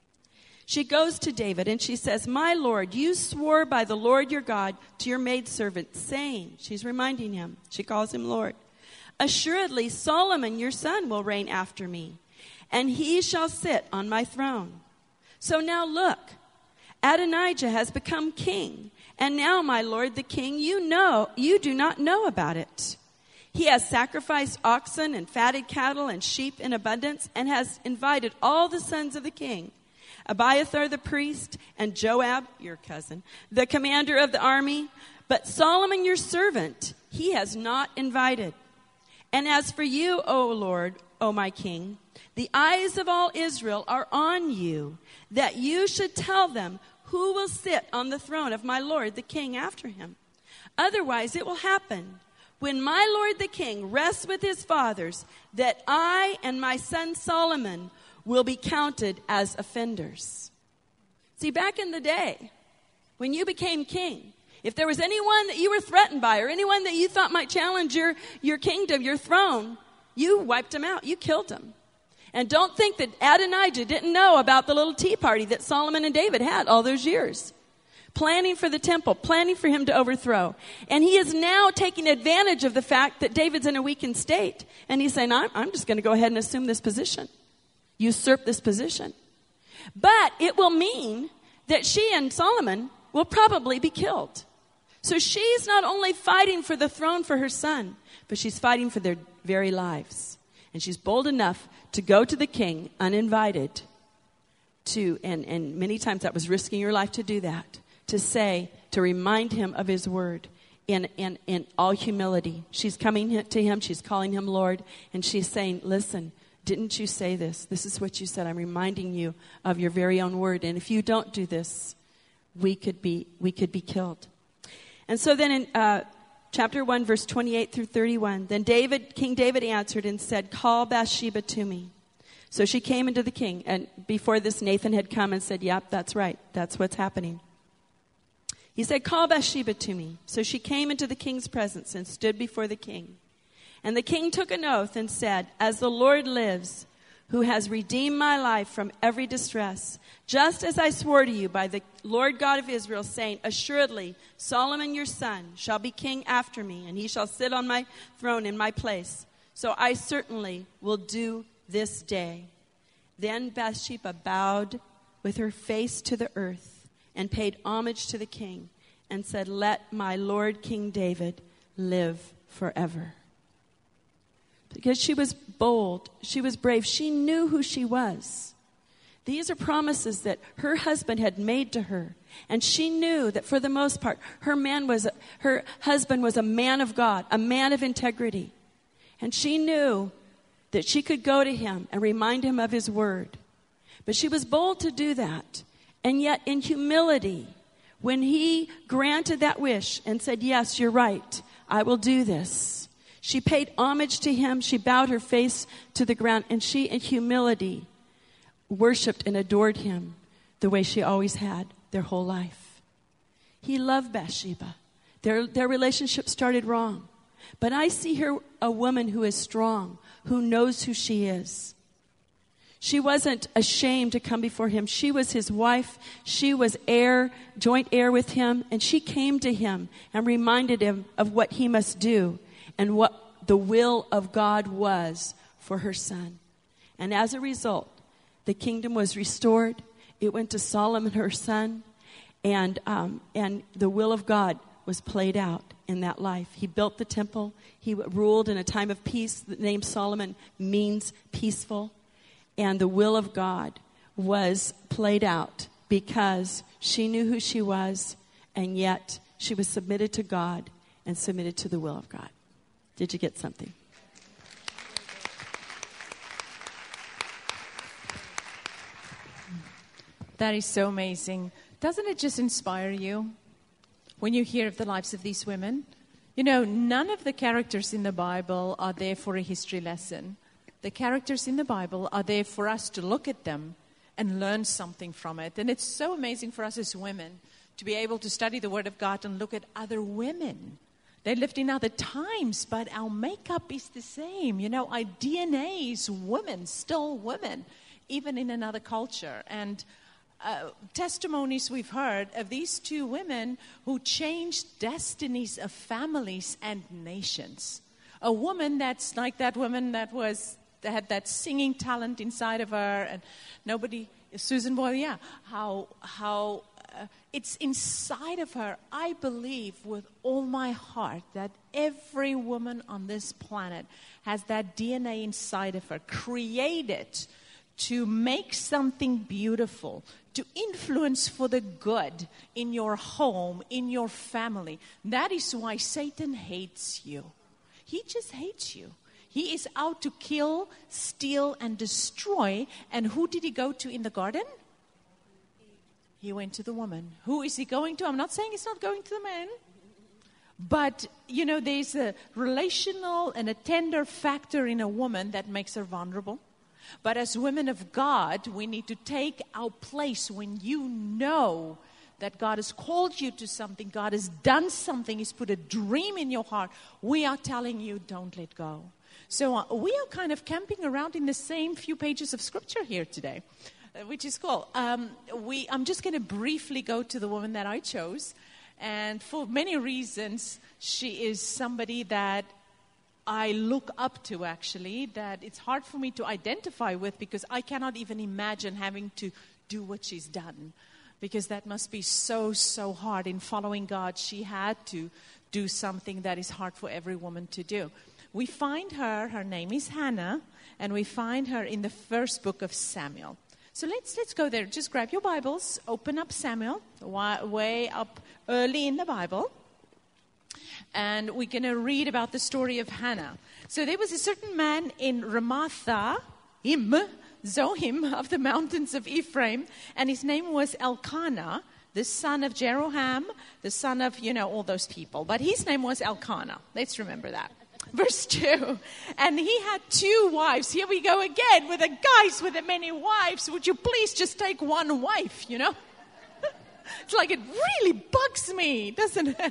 she goes to David and she says, my Lord, you swore by the Lord your God to your maidservant, saying, she's reminding him, she calls him Lord, assuredly Solomon your son will reign after me, and he shall sit on my throne. So now look, Adonijah has become king, and now, my lord the king, you do not know about it. He has sacrificed oxen and fatted cattle and sheep in abundance, and has invited all the sons of the king, Abiathar the priest, and Joab, your cousin, the commander of the army. But Solomon your servant he has not invited. And as for you, O Lord, O my king, the eyes of all Israel are on you, that you should tell them who will sit on the throne of my lord the king after him. Otherwise it will happen, when my lord the king rests with his fathers, that I and my son Solomon will be counted as offenders. See, back in the day, when you became king, if there was anyone that you were threatened by or anyone that you thought might challenge your kingdom, your throne, you wiped them out. You killed them. And don't think that Adonijah didn't know about the little tea party that Solomon and David had all those years. Planning for the temple, planning for him to overthrow. And he is now taking advantage of the fact that David's in a weakened state. And he's saying, I'm just going to go ahead and assume this position. Usurp this position. But it will mean that she and Solomon will probably be killed. So she's not only fighting for the throne for her son, but she's fighting for their very lives. And she's bold enough to go to the king uninvited and many times that was risking your life to do that, to remind him of his word in all humility. She's coming to him, she's calling him Lord, and she's saying, listen, didn't you say this? This is what you said. I'm reminding you of your very own word. And if you don't do this, we could be killed. And so then in chapter 1, verse 28 through 31, then King David answered and said, call Bathsheba to me. So she came into the king, and before this Nathan had come and said, yep, that's right. That's what's happening. He said, call Bathsheba to me. So she came into the king's presence and stood before the king. And the king took an oath and said, as the Lord lives, who has redeemed my life from every distress, just as I swore to you by the Lord God of Israel, saying, assuredly, Solomon your son shall be king after me, and he shall sit on my throne in my place. So I certainly will do this day. Then Bathsheba bowed with her face to the earth and paid homage to the king and said, let my Lord King David live forever. Because she was bold, she was brave, she knew who she was. These are promises that her husband had made to her. And she knew that for the most part, her husband was a man of God, a man of integrity. And she knew that she could go to him and remind him of his word. But she was bold to do that. And yet in humility, when he granted that wish and said, yes, you're right, I will do this, She paid homage to him. She bowed her face to the ground, and she, in humility, worshiped and adored him the way she always had their whole life. He loved Bathsheba. Their relationship started wrong. But I see her a woman who is strong, who knows who she is. She wasn't ashamed to come before him. She was his wife. She was joint heir with him. And she came to him and reminded him of what he must do and what the will of God was for her son. And as a result, the kingdom was restored. It went to Solomon, her son. And the will of God was played out in that life. He built the temple. He ruled in a time of peace. The name Solomon means peaceful. And the will of God was played out because she knew who she was, and yet she was submitted to God and submitted to the will of God. Did you get something? That is so amazing. Doesn't it just inspire you when you hear of the lives of these women? You know, none of the characters in the Bible are there for a history lesson. The characters in the Bible are there for us to look at them and learn something from it. And it's so amazing for us as women to be able to study the Word of God and look at other women. They lived in other times, but our makeup is the same. You know, our DNA is women, still women, even in another culture. And testimonies we've heard of these two women who changed destinies of families and nations. A woman that's like that woman that had that singing talent inside of her, and Susan Boyle, yeah, how it's inside of her. I believe with all my heart that every woman on this planet has that DNA inside of her, created to make something beautiful, to influence for the good in your home, in your family. That is why Satan hates you. He just hates you. He is out to kill, steal, and destroy. And who did he go to in the garden? He went to the woman. Who is he going to? I'm not saying he's not going to the man. But, you know, there's a relational and a tender factor in a woman that makes her vulnerable. But as women of God, we need to take our place when you know that God has called you to something, God has done something, He's put a dream in your heart. We are telling you, don't let go. So we are kind of camping around in the same few pages of Scripture here today, which is cool. I'm just going to briefly go to the woman that I chose. And for many reasons, she is somebody that I look up to, actually, that it's hard for me to identify with because I cannot even imagine having to do what she's done. Because that must be so, so hard. In following God, she had to do something that is hard for every woman to do. We find her name is Hannah, and we find her in the first book of Samuel. So let's go there. Just grab your Bibles, open up Samuel, way up early in the Bible. And we're going to read about the story of Hannah. So there was a certain man in Ramathaim, Zohim, of the mountains of Ephraim, and his name was Elkanah, the son of Jeroham, the son of, all those people. But his name was Elkanah. Let's remember that. Verse 2. And he had 2 wives. Here we go again with the guys with the many wives. Would you please just take one wife, It's like it really bugs me, doesn't it?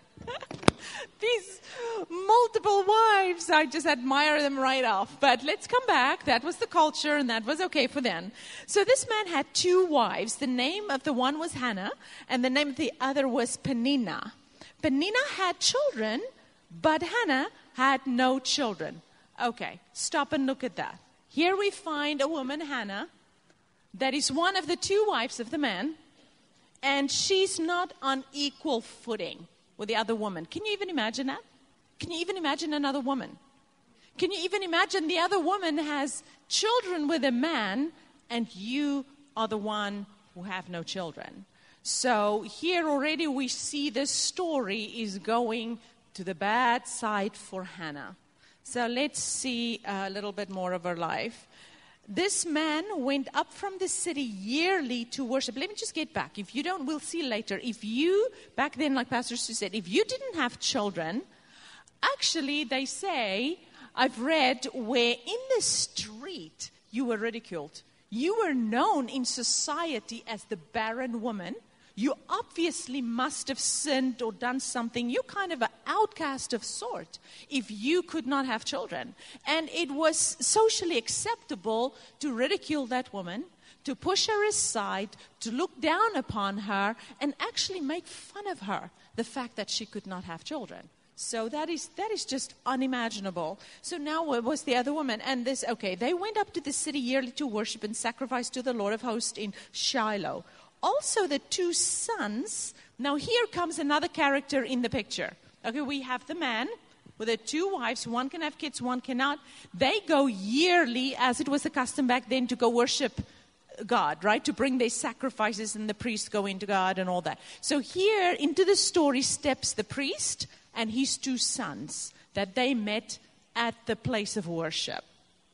These multiple wives, I just admire them right off. But let's come back. That was the culture, and that was okay for them. So this man had 2 wives. The name of the one was Hannah, and the name of the other was Peninnah. Peninnah had children, but Hannah had no children. Okay, stop and look at that. Here we find a woman, Hannah, that is one of the 2 wives of the man, and she's not on equal footing with the other woman. Can you even imagine that? Can you even imagine another woman? Can you even imagine the other woman has children with a man and you are the one who have no children? So here already we see the story is going to the bad side for Hannah. So let's see a little bit more of her life. This man went up from the city yearly to worship. Let me just get back. If you don't, we'll see later. If you, back then, like Pastor Sue said, if you didn't have children, Actually, they say, I've read, where in the street you were ridiculed. You were known in society as the barren woman. You obviously must have sinned or done something. You're kind of an outcast of sort if you could not have children. And it was socially acceptable to ridicule that woman, to push her aside, to look down upon her, and actually make fun of her, the fact that she could not have children. So that is just unimaginable. So now what was the other woman? And they went up to the city yearly to worship and sacrifice to the Lord of hosts in Shiloh. Also the two sons. Now here comes another character in the picture. Okay, we have the man with the two wives. One can have kids, one cannot. They go yearly, as it was the custom back then, to go worship God, right? To bring their sacrifices, and the priests go into God and all that. So here into the story steps the priest and his two sons that they met at the place of worship.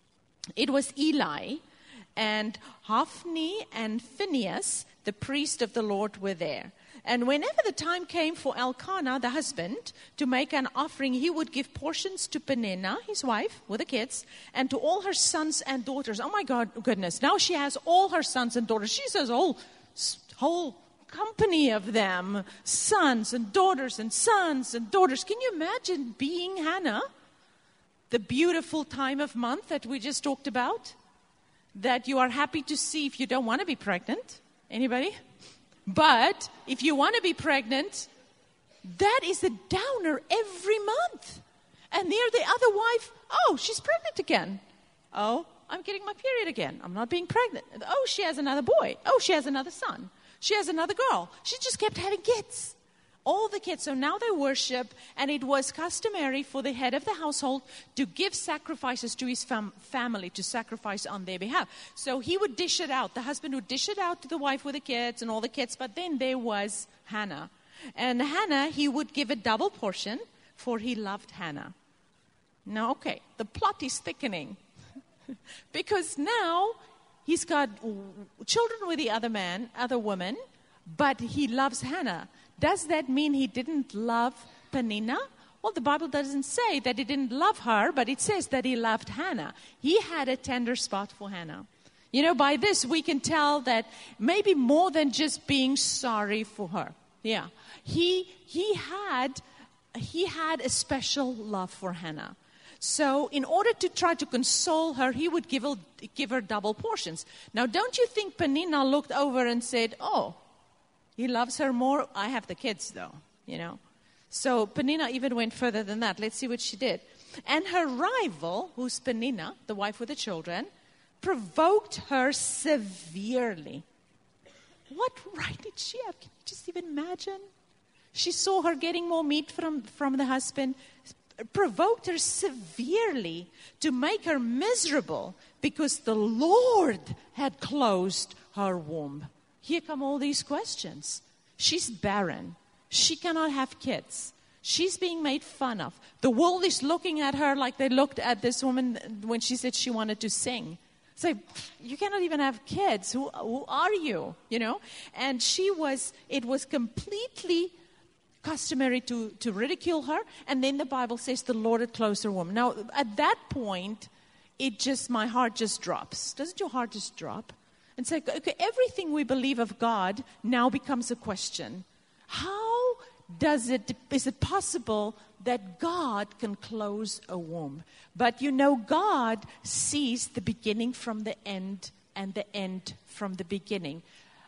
It was Eli and Hophni and Phinehas, the priest of the Lord, were there. And whenever the time came for Elkanah, the husband, to make an offering, he would give portions to Peninnah, his wife, with the kids, and to all her sons and daughters. Oh my goodness, now she has all her sons and daughters. She says whole company of them, sons and daughters and sons and daughters. Can you imagine being Hannah, the beautiful time of month that we just talked about, that you are happy to see if you don't want to be pregnant? Anybody? But if you want to be pregnant, that is a downer every month. And there the other wife, oh, she's pregnant again. Oh, I'm getting my period again. I'm not being pregnant. Oh, she has another boy. Oh, she has another son. She has another girl. She just kept having kids. All the kids. So now they worship, and it was customary for the head of the household to give sacrifices to his family, to sacrifice on their behalf. So he would dish it out. The husband would dish it out to the wife with the kids and all the kids. But then there was Hannah. And Hannah, he would give a double portion, for he loved Hannah. Now, okay, the plot is thickening. Because now he's got children with the other woman, but he loves Hannah. Does that mean he didn't love Peninnah? Well, the Bible doesn't say that he didn't love her, but it says that he loved Hannah. He had a tender spot for Hannah. You know, by this we can tell that maybe more than just being sorry for her. Yeah. He had a special love for Hannah. So in order to try to console her, he would give her double portions. Now, don't you think Peninnah looked over and said, oh, he loves her more? I have the kids, though, you know. So Peninnah even went further than that. Let's see what she did. And her rival, who's Peninnah, the wife with the children, provoked her severely. What right did she have? Can you just even imagine? She saw her getting more meat from the husband, provoked her severely to make her miserable because the Lord had closed her womb. Here come all these questions. She's barren. She cannot have kids. She's being made fun of. The world is looking at her like they looked at this woman when she said she wanted to sing. Say, you cannot even have kids. Who are you? You know? And it was completely customary to ridicule her. And then the Bible says the Lord had closed her womb. Now, at that point, my heart just drops. Doesn't your heart just drop? And say, okay, everything we believe of God now becomes a question. How is it possible that God can close a womb? But you know, God sees the beginning from the end and the end from the beginning.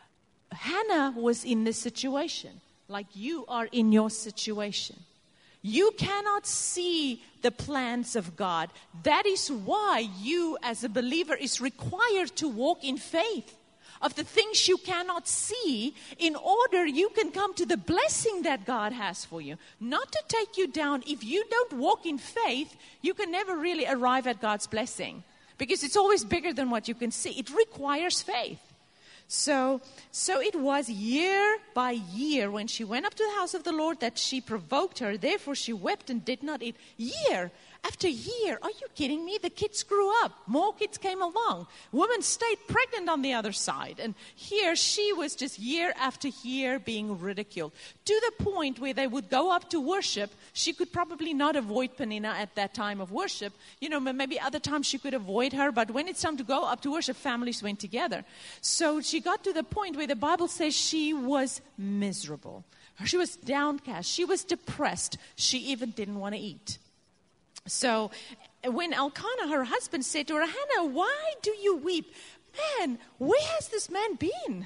Hannah was in this situation, like you are in your situation. You cannot see the plans of God. That is why you, as a believer, is required to walk in faith of the things you cannot see, in order you can come to the blessing that God has for you. Not to take you down. If you don't walk in faith, you can never really arrive at God's blessing, because it's always bigger than what you can see. It requires faith. So it was year by year when she went up to the house of the Lord that she provoked her. Therefore she wept and did not eat. Year after year. Are you kidding me? The kids grew up. More kids came along. Women stayed pregnant on the other side. And here she was just year after year being ridiculed. To the point where they would go up to worship. She could probably not avoid Penina at that time of worship. You know, maybe other times she could avoid her. But when it's time to go up to worship, families went together. So she got to the point where the Bible says she was miserable. She was downcast. She was depressed. She even didn't want to eat. So when Elkanah, her husband, said to her, Hannah, why do you weep? Man, where has this man been?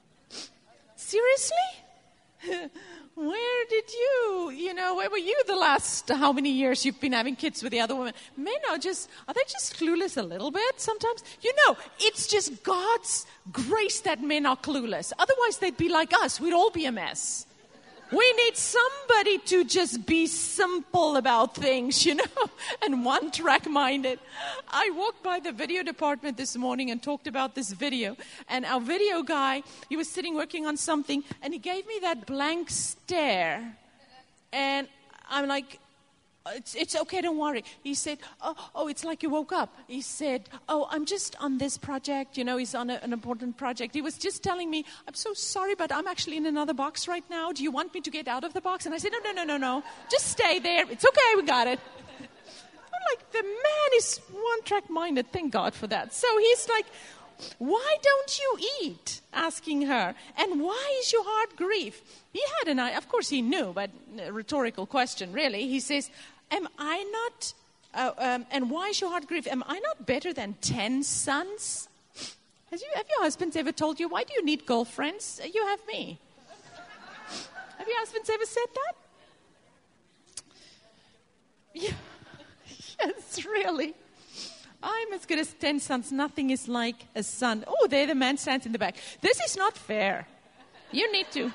Seriously? Where were you the last how many years you've been having kids with the other women? Men are they just clueless a little bit sometimes? It's just God's grace that men are clueless. Otherwise, they'd be like us. We'd all be a mess. We need somebody to just be simple about things, and one-track minded. I walked by the video department this morning and talked about this video. And our video guy, he was sitting working on something, and he gave me that blank stare. And I'm like, it's okay, don't worry. He said, oh, it's like you woke up. He said, I'm just on this project. He's on an important project. He was just telling me, I'm so sorry, but I'm actually in another box right now. Do you want me to get out of the box? And I said, no. Just stay there. It's okay, we got it. I'm like, the man is one-track minded. Thank God for that. So he's like, why don't you eat? Asking her. And why is your heart grief? He had an eye. Of course he knew, but a rhetorical question, really. He says, am I not, and why is your heart grief? Am I not better than 10 sons? Have your husbands ever told you, why do you need girlfriends? You have me. Have your husbands ever said that? Yeah. Yes, really. I'm as good as 10 sons. Nothing is like a son. Oh, there the man stands in the back. This is not fair. You need to.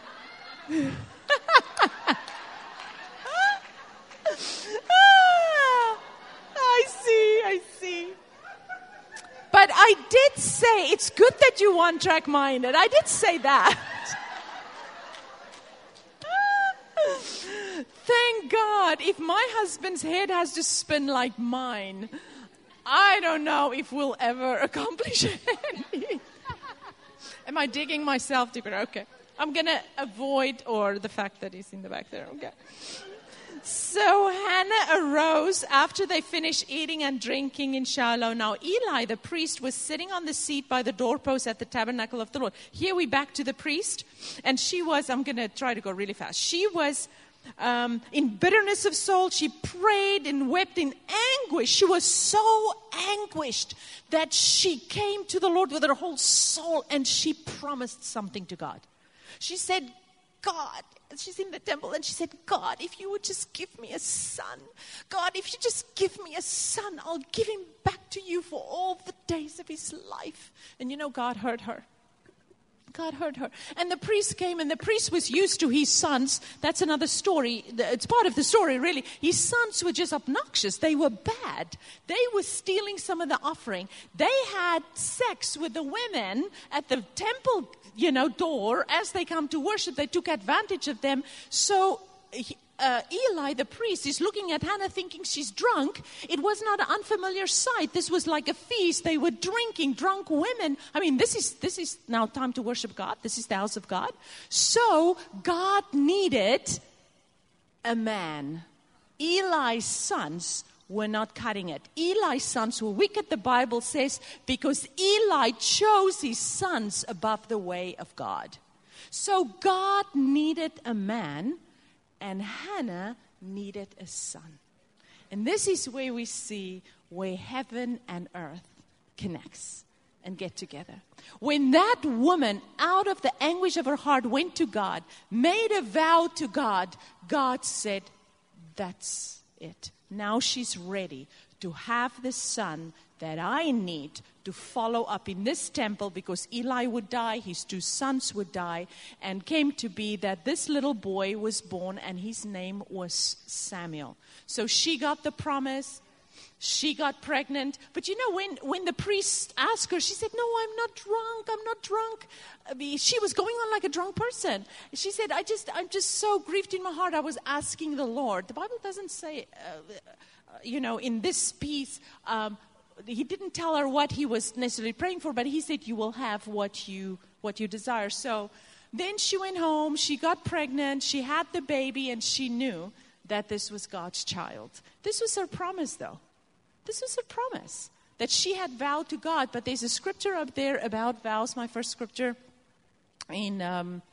I see. But I did say, it's good that you one-track minded. I did say that. Thank God. If my husband's head has to spin like mine, I don't know if we'll ever accomplish it. Am I digging myself deeper? Okay. I'm going to avoid the fact that he's in the back there. Okay. So Hannah arose after they finished eating and drinking in Shiloh. Now Eli, the priest, was sitting on the seat by the doorpost at the tabernacle of the Lord. Here we back to the priest. And she was, I'm going to try to go really fast. She was in bitterness of soul. She prayed and wept in anguish. She was so anguished that she came to the Lord with her whole soul and she promised something to God. She said, God, she's in the temple and she said, God, if you would just give me a son. God, if you just give me a son, I'll give him back to you for all the days of his life. And God heard her. God heard her. And the priest came, and the priest was used to his sons. That's another story. It's part of the story, really. His sons were just obnoxious. They were bad. They were stealing some of the offering. They had sex with the women at the temple, door. As they come to worship, they took advantage of them. So Eli, the priest, is looking at Hannah thinking she's drunk. It was not an unfamiliar sight. This was like a feast. They were drinking, drunk women. I mean, this is now time to worship God. This is the house of God. So God needed a man. Eli's sons were not cutting it. Eli's sons were wicked, the Bible says, because Eli chose his sons above the way of God. So God needed a man, and Hannah needed a son. And this is where we see where heaven and earth connects and get together. When that woman, out of the anguish of her heart, went to God, made a vow to God, God said, that's it. Now she's ready to have the son that I need to follow up in this temple, because Eli would die, his 2 sons would die, and came to be that this little boy was born and his name was Samuel. So she got the promise, She got pregnant. But you know, when the priest asked her, she said, no, I'm not drunk. She was going on like a drunk person. She said, I'm just so grieved in my heart. I was asking the Lord. The Bible doesn't say, in this piece, he didn't tell her what he was necessarily praying for, but he said, you will have what you desire. So then she went home, she got pregnant, she had the baby, and she knew that this was God's child. This was her promise, though. This was her promise, that she had vowed to God. But there's a scripture up there about vows, my first scripture in, the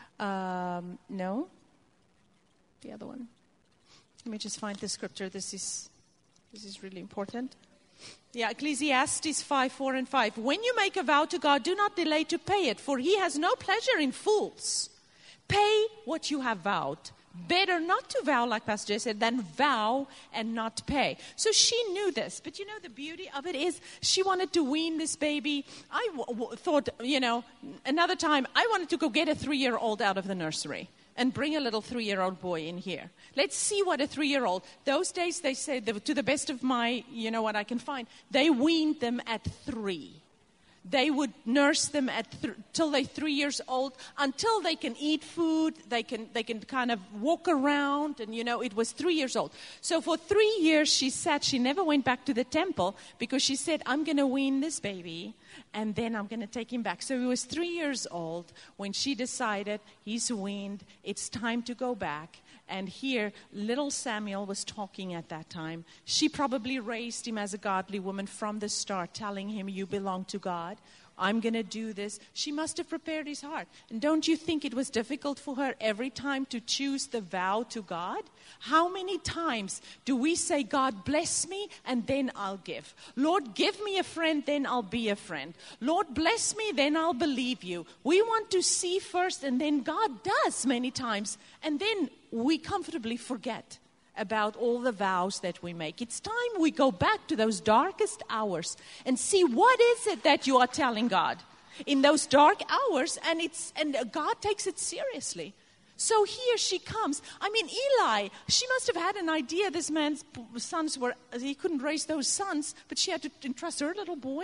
other one. Let me just find the scripture. This is really important. Yeah, Ecclesiastes 5:4 and 5. When you make a vow to God, do not delay to pay it, for he has no pleasure in fools. Pay what you have vowed. Better not to vow, like Pastor Jay said, than vow and not pay. So she knew this. But the beauty of it is she wanted to wean this baby. I thought, another time, I wanted to go get a 3-year-old out of the nursery and bring a little 3-year-old boy in here. Let's see what a 3-year-old. Those days, they said, to the best of my, what I can find, they weaned them at 3. They would nurse them till they're 3 years old, until they can eat food, they can kind of walk around, and it was 3 years old. So for 3 years she never went back to the temple, because she said, I'm going to wean this baby, and then I'm going to take him back. So he was 3 years old when she decided, he's weaned, it's time to go back. And here, little Samuel was talking at that time. She probably raised him as a godly woman from the start, telling him, you belong to God. I'm going to do this. She must have prepared his heart. And don't you think it was difficult for her every time to choose the vow to God? How many times do we say, God, bless me, and then I'll give? Lord, give me a friend, then I'll be a friend. Lord, bless me, then I'll believe you. We want to see first, and then God does many times. And then we comfortably forget about all the vows that we make. It's time we go back to those darkest hours and see what is it that you are telling God in those dark hours, and God takes it seriously. So here she comes. Eli, she must have had an idea this man's sons he couldn't raise those sons, but she had to entrust her little boy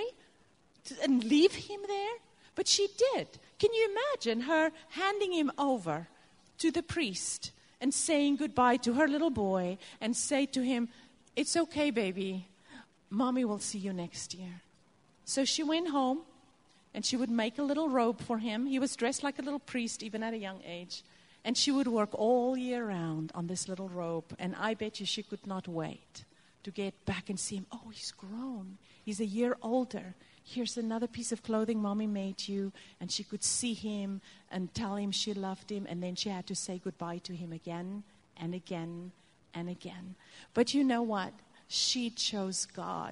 and leave him there. But she did. Can you imagine her handing him over to the priest and saying goodbye to her little boy and say to him, it's okay, baby. Mommy will see you next year. So she went home, and she would make a little robe for him. He was dressed like a little priest, even at a young age. And she would work all year round on this little robe. And I bet you she could not wait to get back and see him. Oh, he's grown. He's a year older. Here's another piece of clothing Mommy made you. And she could see him and tell him she loved him. And then she had to say goodbye to him again and again and again. But you know what? She chose God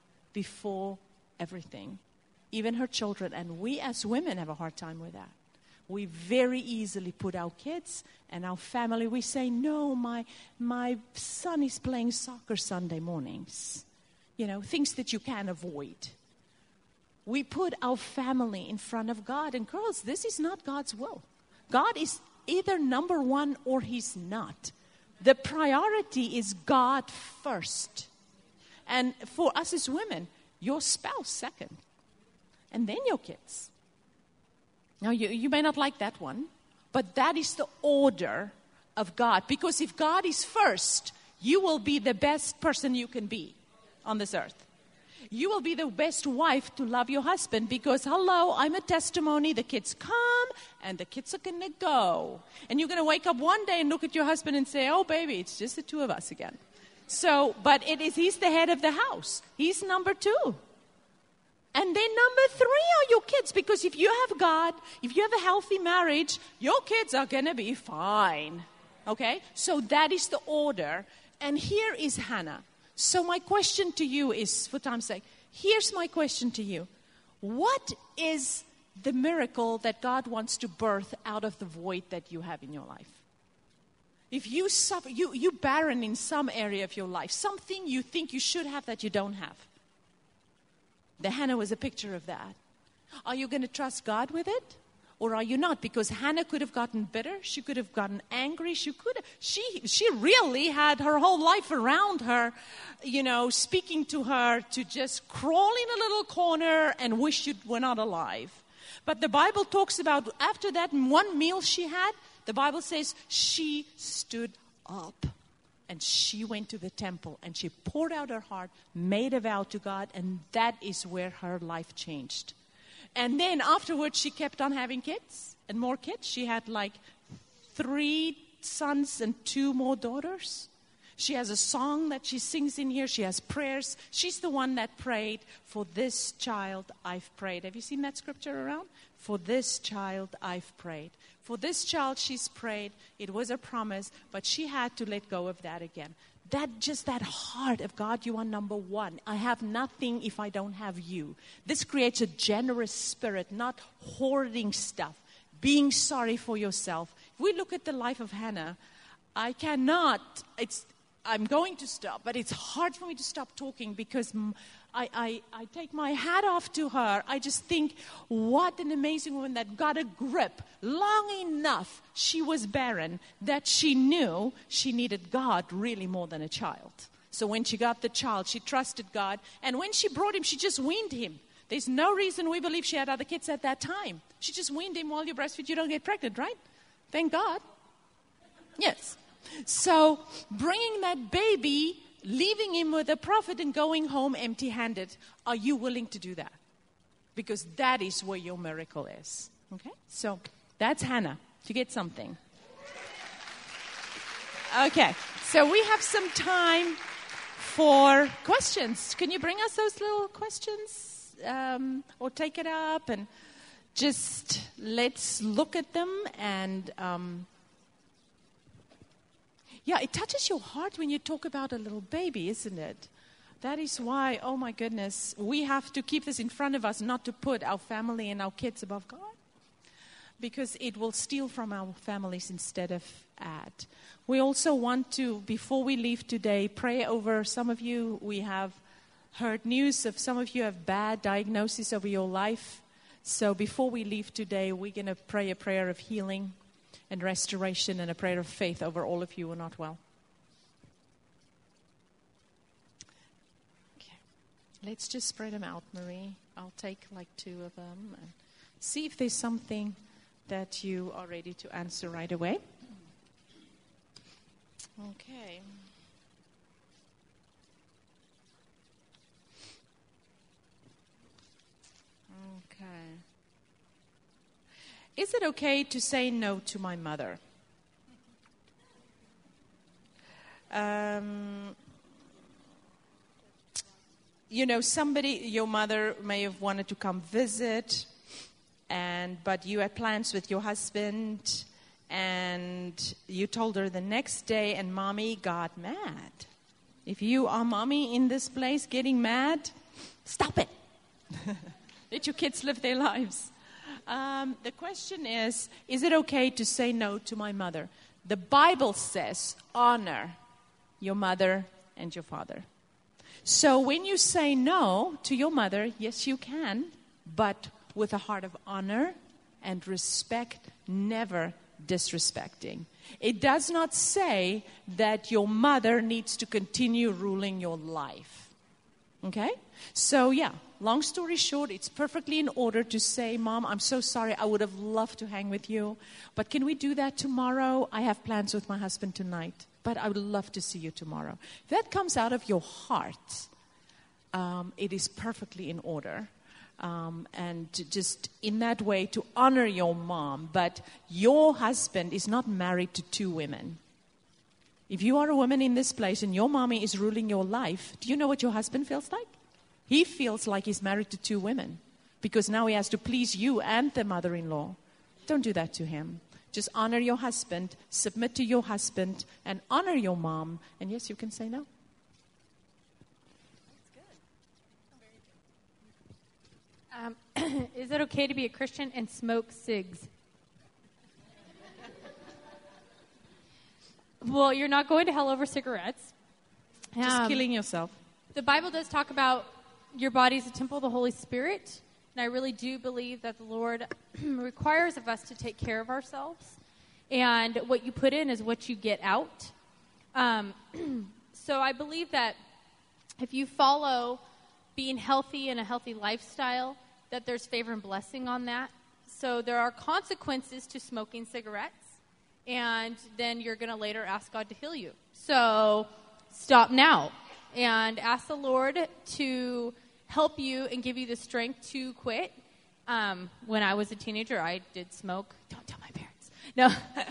before everything. Even her children. And we as women have a hard time with that. We very easily put our kids and our family, we say, no, my son is playing soccer Sunday mornings. Things that you can avoid. We put our family in front of God. And girls, this is not God's will. God is either number one or he's not. The priority is God first. And for us as women, your spouse second. And then your kids. Now, you may not like that one, but that is the order of God. Because if God is first, you will be the best person you can be on this earth. You will be the best wife to love your husband because, hello, I'm a testimony. The kids come and the kids are going to go. And you're going to wake up one day and look at your husband and say, oh, baby, it's just the two of us again. But he's the head of the house. He's number 2. And then number 3 are your kids, because if you have God, if you have a healthy marriage, your kids are going to be fine. Okay? So that is the order. And here is Hannah. So my question to you is, for time's sake, here's my question to you. What is the miracle that God wants to birth out of the void that you have in your life? If you suffer, you're barren in some area of your life, something you think you should have that you don't have. The Hannah was a picture of that. Are you going to trust God with it? or are you not? Because Hannah could have gotten bitter. She could have gotten angry. She really had her whole life around her, speaking to her to just crawl in a little corner and wish you were not alive. But the Bible talks about after that one meal she had, the Bible says she stood up. And she went to the temple and she poured out her heart, made a vow to God, and that is where her life changed. And then afterwards, she kept on having kids and more kids. She had 3 sons and 2 more daughters. She has a song that she sings in here. She has prayers. She's the one that prayed, "For this child I've prayed." Have you seen that scripture around? "For this child I've prayed." For this child she's prayed. It was a promise, but she had to let go of that again. That heart of God, you are number one. I have nothing if I don't have you. This creates a generous spirit, not hoarding stuff, being sorry for yourself. If we look at the life of Hannah, I'm going to stop, but it's hard for me to stop talking because I take my hat off to her. I just think, what an amazing woman that got a grip long enough. She was barren that she knew she needed God really more than a child. So when she got the child, she trusted God. And when she brought him, she just weaned him. There's no reason we believe she had other kids at that time. She just weaned him. While you breastfeed, you don't get pregnant, right? Thank God. Yes. So bringing that baby, leaving him with a prophet and going home empty-handed, are you willing to do that? Because that is where your miracle is. Okay? So that's Hannah. To get something. Okay. So we have some time for questions. Can you bring us those little questions? Or take it up and just let's look at them and... Yeah, it touches your heart when you talk about a little baby, isn't it? That is why, oh my goodness, we have to keep this in front of us, not to put our family and our kids above God. Because it will steal from our families instead of add. We also want to, before we leave today, pray over some of you. We have heard news of some of you have bad diagnosis over your life. So before we leave today, we're going to pray a prayer of healing and restoration and a prayer of faith over all of you who are not well. Okay. Let's just spread them out, Marie. I'll take 2 of them and see if there's something that you are ready to answer right away. Okay. Okay. Is it okay to say no to my mother? Your mother may have wanted to come visit, but you had plans with your husband, and you told her the next day, and mommy got mad. If you are mommy in this place getting mad, stop it. Let your kids live their lives. The question is it okay to say no to my mother? The Bible says, honor your mother and your father. So when you say no to your mother, yes, you can, but with a heart of honor and respect, never disrespecting. It does not say that your mother needs to continue ruling your life. Okay? So, long story short, it's perfectly in order to say, Mom, I'm so sorry. I would have loved to hang with you. But can we do that tomorrow? I have plans with my husband tonight. But I would love to see you tomorrow. If that comes out of your heart, it is perfectly in order. And just in that way to honor your mom. But your husband is not married to 2 women. If you are a woman in this place and your mommy is ruling your life, do you know what your husband feels like? He feels like he's married to 2 women because now he has to please you and the mother-in-law. Don't do that to him. Just honor your husband, submit to your husband, and honor your mom. And yes, you can say no. That's good. Is it okay to be a Christian and smoke cigs? Well, you're not going to hell over cigarettes. Just killing yourself. The Bible does talk about your body is a temple of the Holy Spirit. And I really do believe that the Lord requires of us to take care of ourselves. And what you put in is what you get out. So I believe that if you follow being healthy and a healthy lifestyle, that there's favor and blessing on that. So there are consequences to smoking cigarettes, and then you're going to later ask God to heal you. So stop now and ask the Lord to help you and give you the strength to quit. When I was a teenager, I did smoke. Don't tell my parents. No.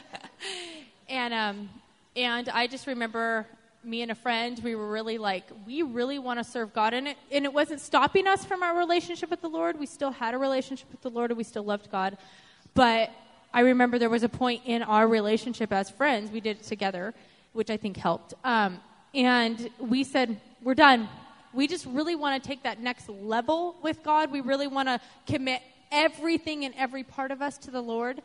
And I just remember me and a friend, we were really like, we really want to serve God. And it wasn't stopping us from our relationship with the Lord. We still had a relationship with the Lord, and we still loved God. But I remember there was a point in our relationship as friends, we did it together, which I think helped. And we said, we're done. We just really want to take that next level with God. We really want to commit everything and every part of us to the Lord.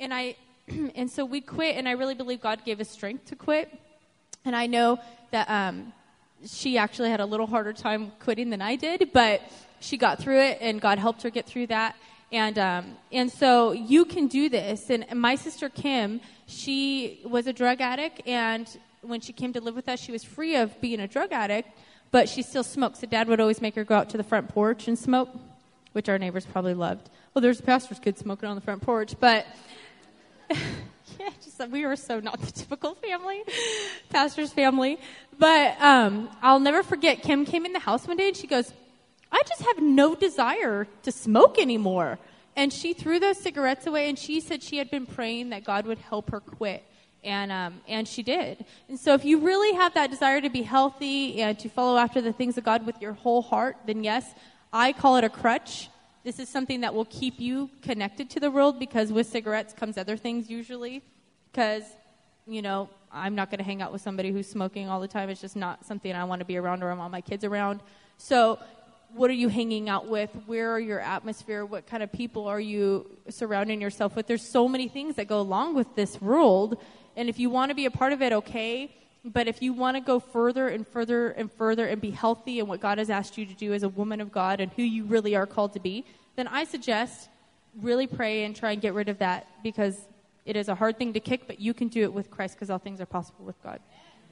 And so we quit, and I really believe God gave us strength to quit. And I know that she actually had a little harder time quitting than I did, but she got through it, and God helped her get through that. And so you can do this. And my sister Kim, she was a drug addict, and when she came to live with us, she was free of being a drug addict, but she still smoked. So Dad would always make her go out to the front porch and smoke, which our neighbors probably loved. Well, there's a pastor's kid smoking on the front porch, but... Yeah, just we were so not the typical family, pastor's family. But I'll never forget, Kim came in the house one day and she goes, I just have no desire to smoke anymore. And she threw those cigarettes away, and she said she had been praying that God would help her quit. And she did. And so if you really have that desire to be healthy and to follow after the things of God with your whole heart, then yes, I call it a crutch. This is something that will keep you connected to the world, because with cigarettes comes other things usually. Because, I'm not going to hang out with somebody who's smoking all the time. It's just not something I want to be around or I want my kids around. So what are you hanging out with? Where are your atmosphere? What kind of people are you surrounding yourself with? There's so many things that go along with this world. And if you want to be a part of it, okay. But if you want to go further and further and further and be healthy in what God has asked you to do as a woman of God and who you really are called to be, then I suggest really pray and try and get rid of that, because it is a hard thing to kick, but you can do it with Christ, because all things are possible with God.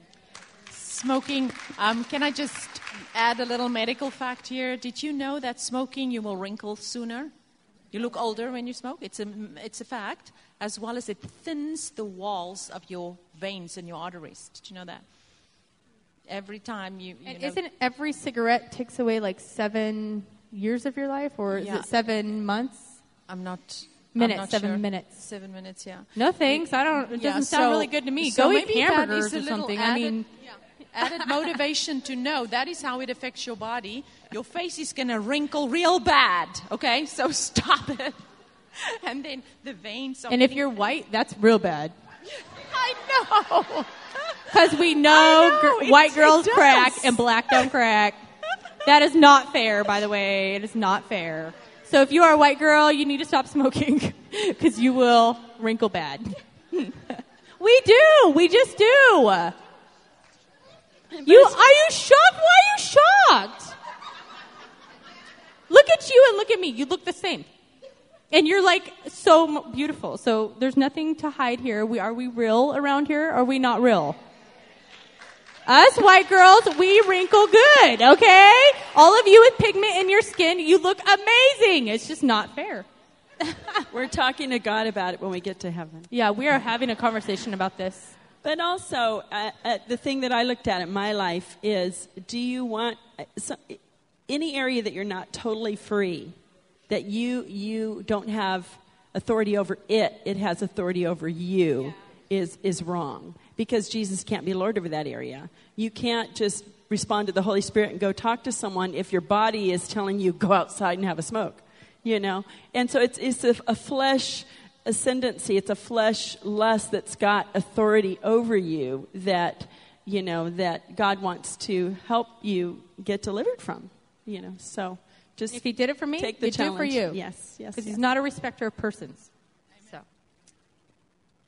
Smoking, can I just add a little medical fact here? Did you know that smoking, you will wrinkle sooner? You look older when you smoke. It's a fact, as well as it thins the walls of your veins and your arteries. Did you know that? Every time you and know, isn't every cigarette takes away like 7 years of your life, or is it 7 months? I'm not 7 sure. minutes. 7 minutes, yeah. No thanks. It doesn't sound really good to me. So go eat maybe hamburgers that or is a little something. Added motivation to know that is how it affects your body. Your face is going to wrinkle real bad, okay? So stop it. And then the veins. And if you're white, that's real bad. I know. Because we know white girls crack and black don't crack. That is not fair, by the way. It is not fair. So if you are a white girl, you need to stop smoking, because you will wrinkle bad. We do. We just do. Are you shocked? Why are you shocked? Look at you and look at me. You look the same. And you're like so beautiful. So there's nothing to hide here. Are we real around here? Or are we not real? Us white girls, we wrinkle good, okay? All of you with pigment in your skin, you look amazing. It's just not fair. We're talking to God about it when we get to heaven. Yeah, we are having a conversation about this. But also, the thing that I looked at in my life is, do you want any area that you're not totally free, that you don't have authority over it has authority over you, is wrong. Because Jesus can't be Lord over that area. You can't just respond to the Holy Spirit and go talk to someone if your body is telling you, go outside and have a smoke. And so it's a flesh ascendancy. It's a flesh lust that's got authority over you that God wants to help you get delivered from. So just if he did it for me, take the he'd do it for you. Yes. Because he's not a respecter of persons.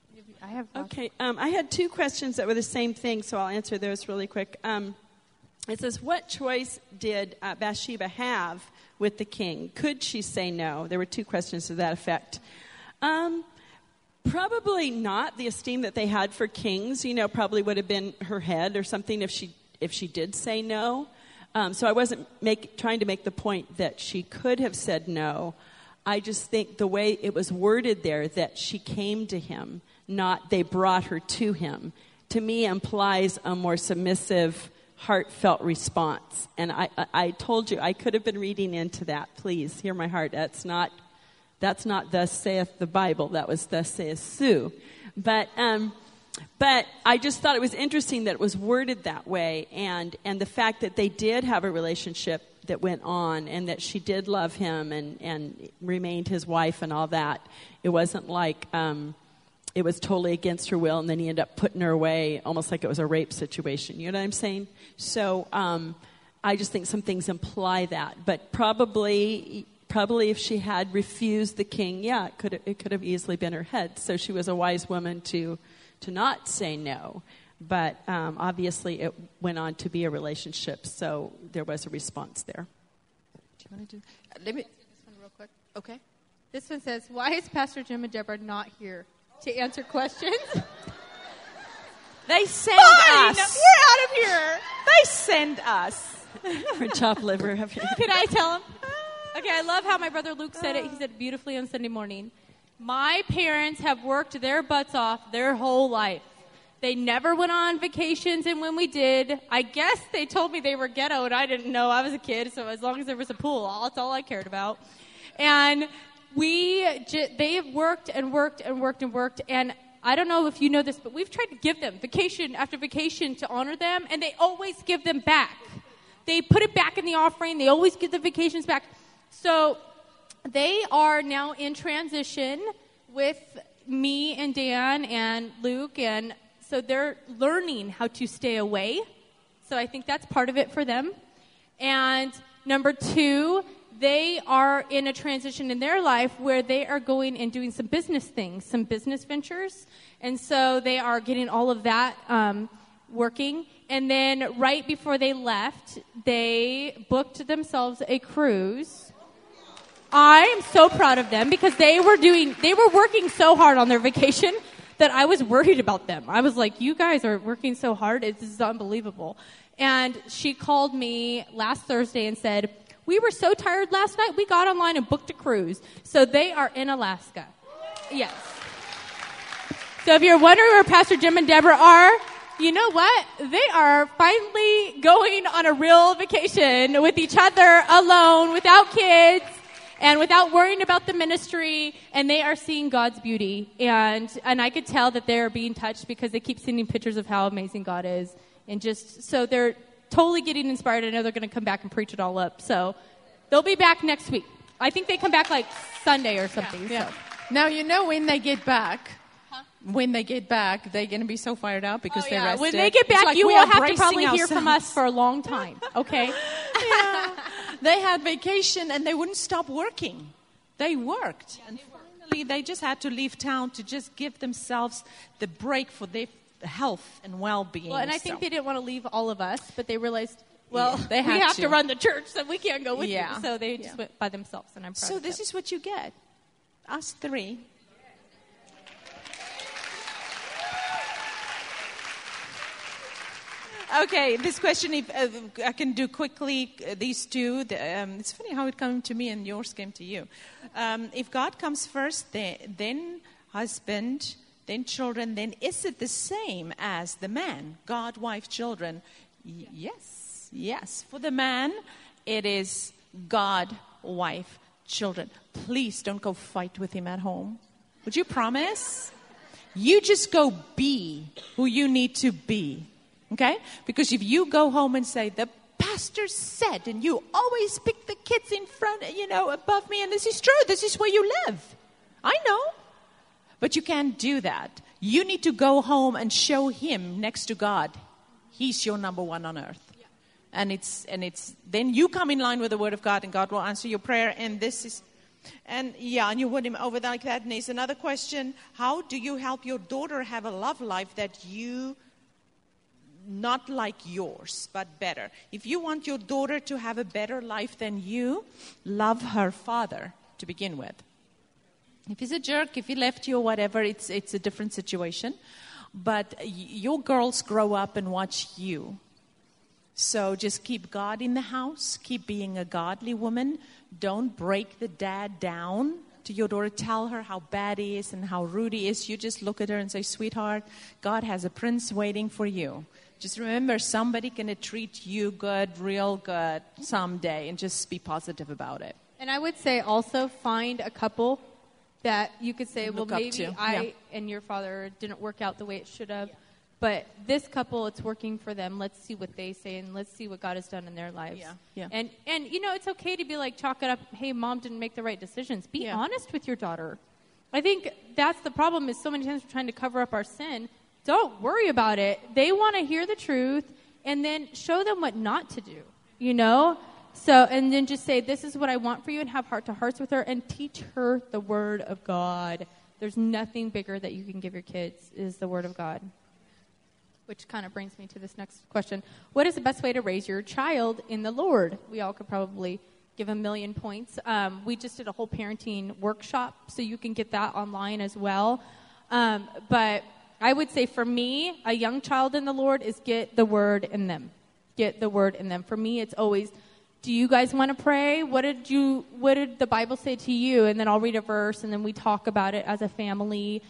I have I had two questions that were the same thing, so I'll answer those really quick. And It says, what choice did Bathsheba have with the king? Could she say no? There were 2 questions to that effect. Probably not. The esteem that they had for kings, probably would have been her head or something if she did say no. So I wasn't trying to make the point that she could have said no. I just think the way it was worded there, that she came to him, not they brought her to him, to me implies a more submissive, heartfelt response. And I told you, I could have been reading into that. Please, hear my heart. That's not thus saith the Bible. That was thus saith Sue. But I just thought it was interesting that it was worded that way, and the fact that they did have a relationship that went on, and that she did love him and remained his wife and all that. It wasn't like it was totally against her will, and then he ended up putting her away, almost like it was a rape situation. You know what I'm saying? So I just think some things imply that. But probably if she had refused the king, it could have easily been her head. So she was a wise woman to not say no. But obviously it went on to be a relationship, so there was a response there. Do you want to do? Let me do this one real quick. Okay. This one says, why is Pastor Jim and Deborah not here to answer questions? They send us. We're out of here. They send us. For chopped liver. Can I tell him? Okay, I love how my brother Luke said it. He said it beautifully on Sunday morning. My parents have worked their butts off their whole life. They never went on vacations, and when we did, I guess they told me they were ghetto, and I didn't know. I was a kid, so as long as there was a pool, that's all I cared about. And they have worked and worked and worked and worked, and I don't know if you know this, but we've tried to give them vacation after vacation to honor them, and they always give them back. They put it back in the offering. They always give the vacations back. So they are now in transition with me and Dan and Luke, and so they're learning how to stay away. So I think that's part of it for them. And number 2, they are in a transition in their life where they are going and doing some business things, some business ventures. And so they are getting all of that working. And then right before they left, they booked themselves a cruise. I am so proud of them because they were working so hard on their vacation that I was worried about them. I was like, you guys are working so hard. This is unbelievable. And she called me last Thursday and said, we were so tired last night, we got online and booked a cruise. So they are in Alaska. Yes. So if you're wondering where Pastor Jim and Deborah are, you know what? They are finally going on a real vacation with each other, alone, without kids, and without worrying about the ministry, and they are seeing God's beauty. And I could tell that they're being touched because they keep sending pictures of how amazing God is. And just, so they're totally getting inspired. I know they're going to come back and preach it all up. So they'll be back next week. I think they come back like Sunday or something. Yeah. So. Now, when they get back, they're going to be so fired up because they're rested. When they get back, like you will have to probably ourselves. hear from us for a long time. Okay? Yeah. They had vacation and they wouldn't stop working. They worked. And finally, they just had to leave town to just give themselves the break for their health and well-being. Well, and I think they didn't want to leave all of us, but they realized, we have have to run the church, so we can't go with you. So they just went by themselves, and I'm proud of them. So this is what you get. Us 3. Okay, this question, if I can do quickly, these 2. It's funny how it came to me and yours came to you. If God comes first, then husband, then children, then is it the same as the man? God, wife, children? Yes. For the man, it is God, wife, children. Please don't go fight with him at home. Would you promise? You just go be who you need to be. Okay? Because if you go home and say, the pastor said, and you always pick the kids in front, above me, and this is true, this is where you live. I know. But you can't do that. You need to go home and show him next to God. He's your number 1 on earth. Yeah. And it's then you come in line with the word of God, and God will answer your prayer. And and you win him over like that. And there's another question. How do you help your daughter have a love life that you not like yours, but better. If you want your daughter to have a better life than you, love her father to begin with. If he's a jerk, if he left you or whatever, it's a different situation. But your girls grow up and watch you. So just keep God in the house. Keep being a godly woman. Don't break the dad down to your daughter. Tell her how bad he is and how rude he is. You just look at her and say, sweetheart, God has a prince waiting for you. Just remember, somebody going to treat you good, real good someday, and just be positive about it. And I would say also find a couple that you could say, well, maybe I and your father didn't work out the way it should have. Yeah. But this couple, it's working for them. Let's see what they say, and let's see what God has done in their lives. Yeah. And you know, it's okay to be like, chalk it up, hey, mom didn't make the right decisions. Be honest with your daughter. I think that's the problem, is so many times we're trying to cover up our sin. Don't worry about it. They want to hear the truth, and then show them what not to do, you know? So, and then just say, this is what I want for you, and have heart-to-hearts with her, and teach her the Word of God. There's nothing bigger that you can give your kids is the Word of God. Which kind of brings me to this next question. What is the best way to raise your child in the Lord? We all could probably give a million points. We just did a whole parenting workshop, so you can get that online as well. But I would say for me, a young child in the Lord is get the Word in them. Get the Word in them. For me, it's always, do you guys want to pray? What did the Bible say to you? And then I'll read a verse, and then we talk about it as a family.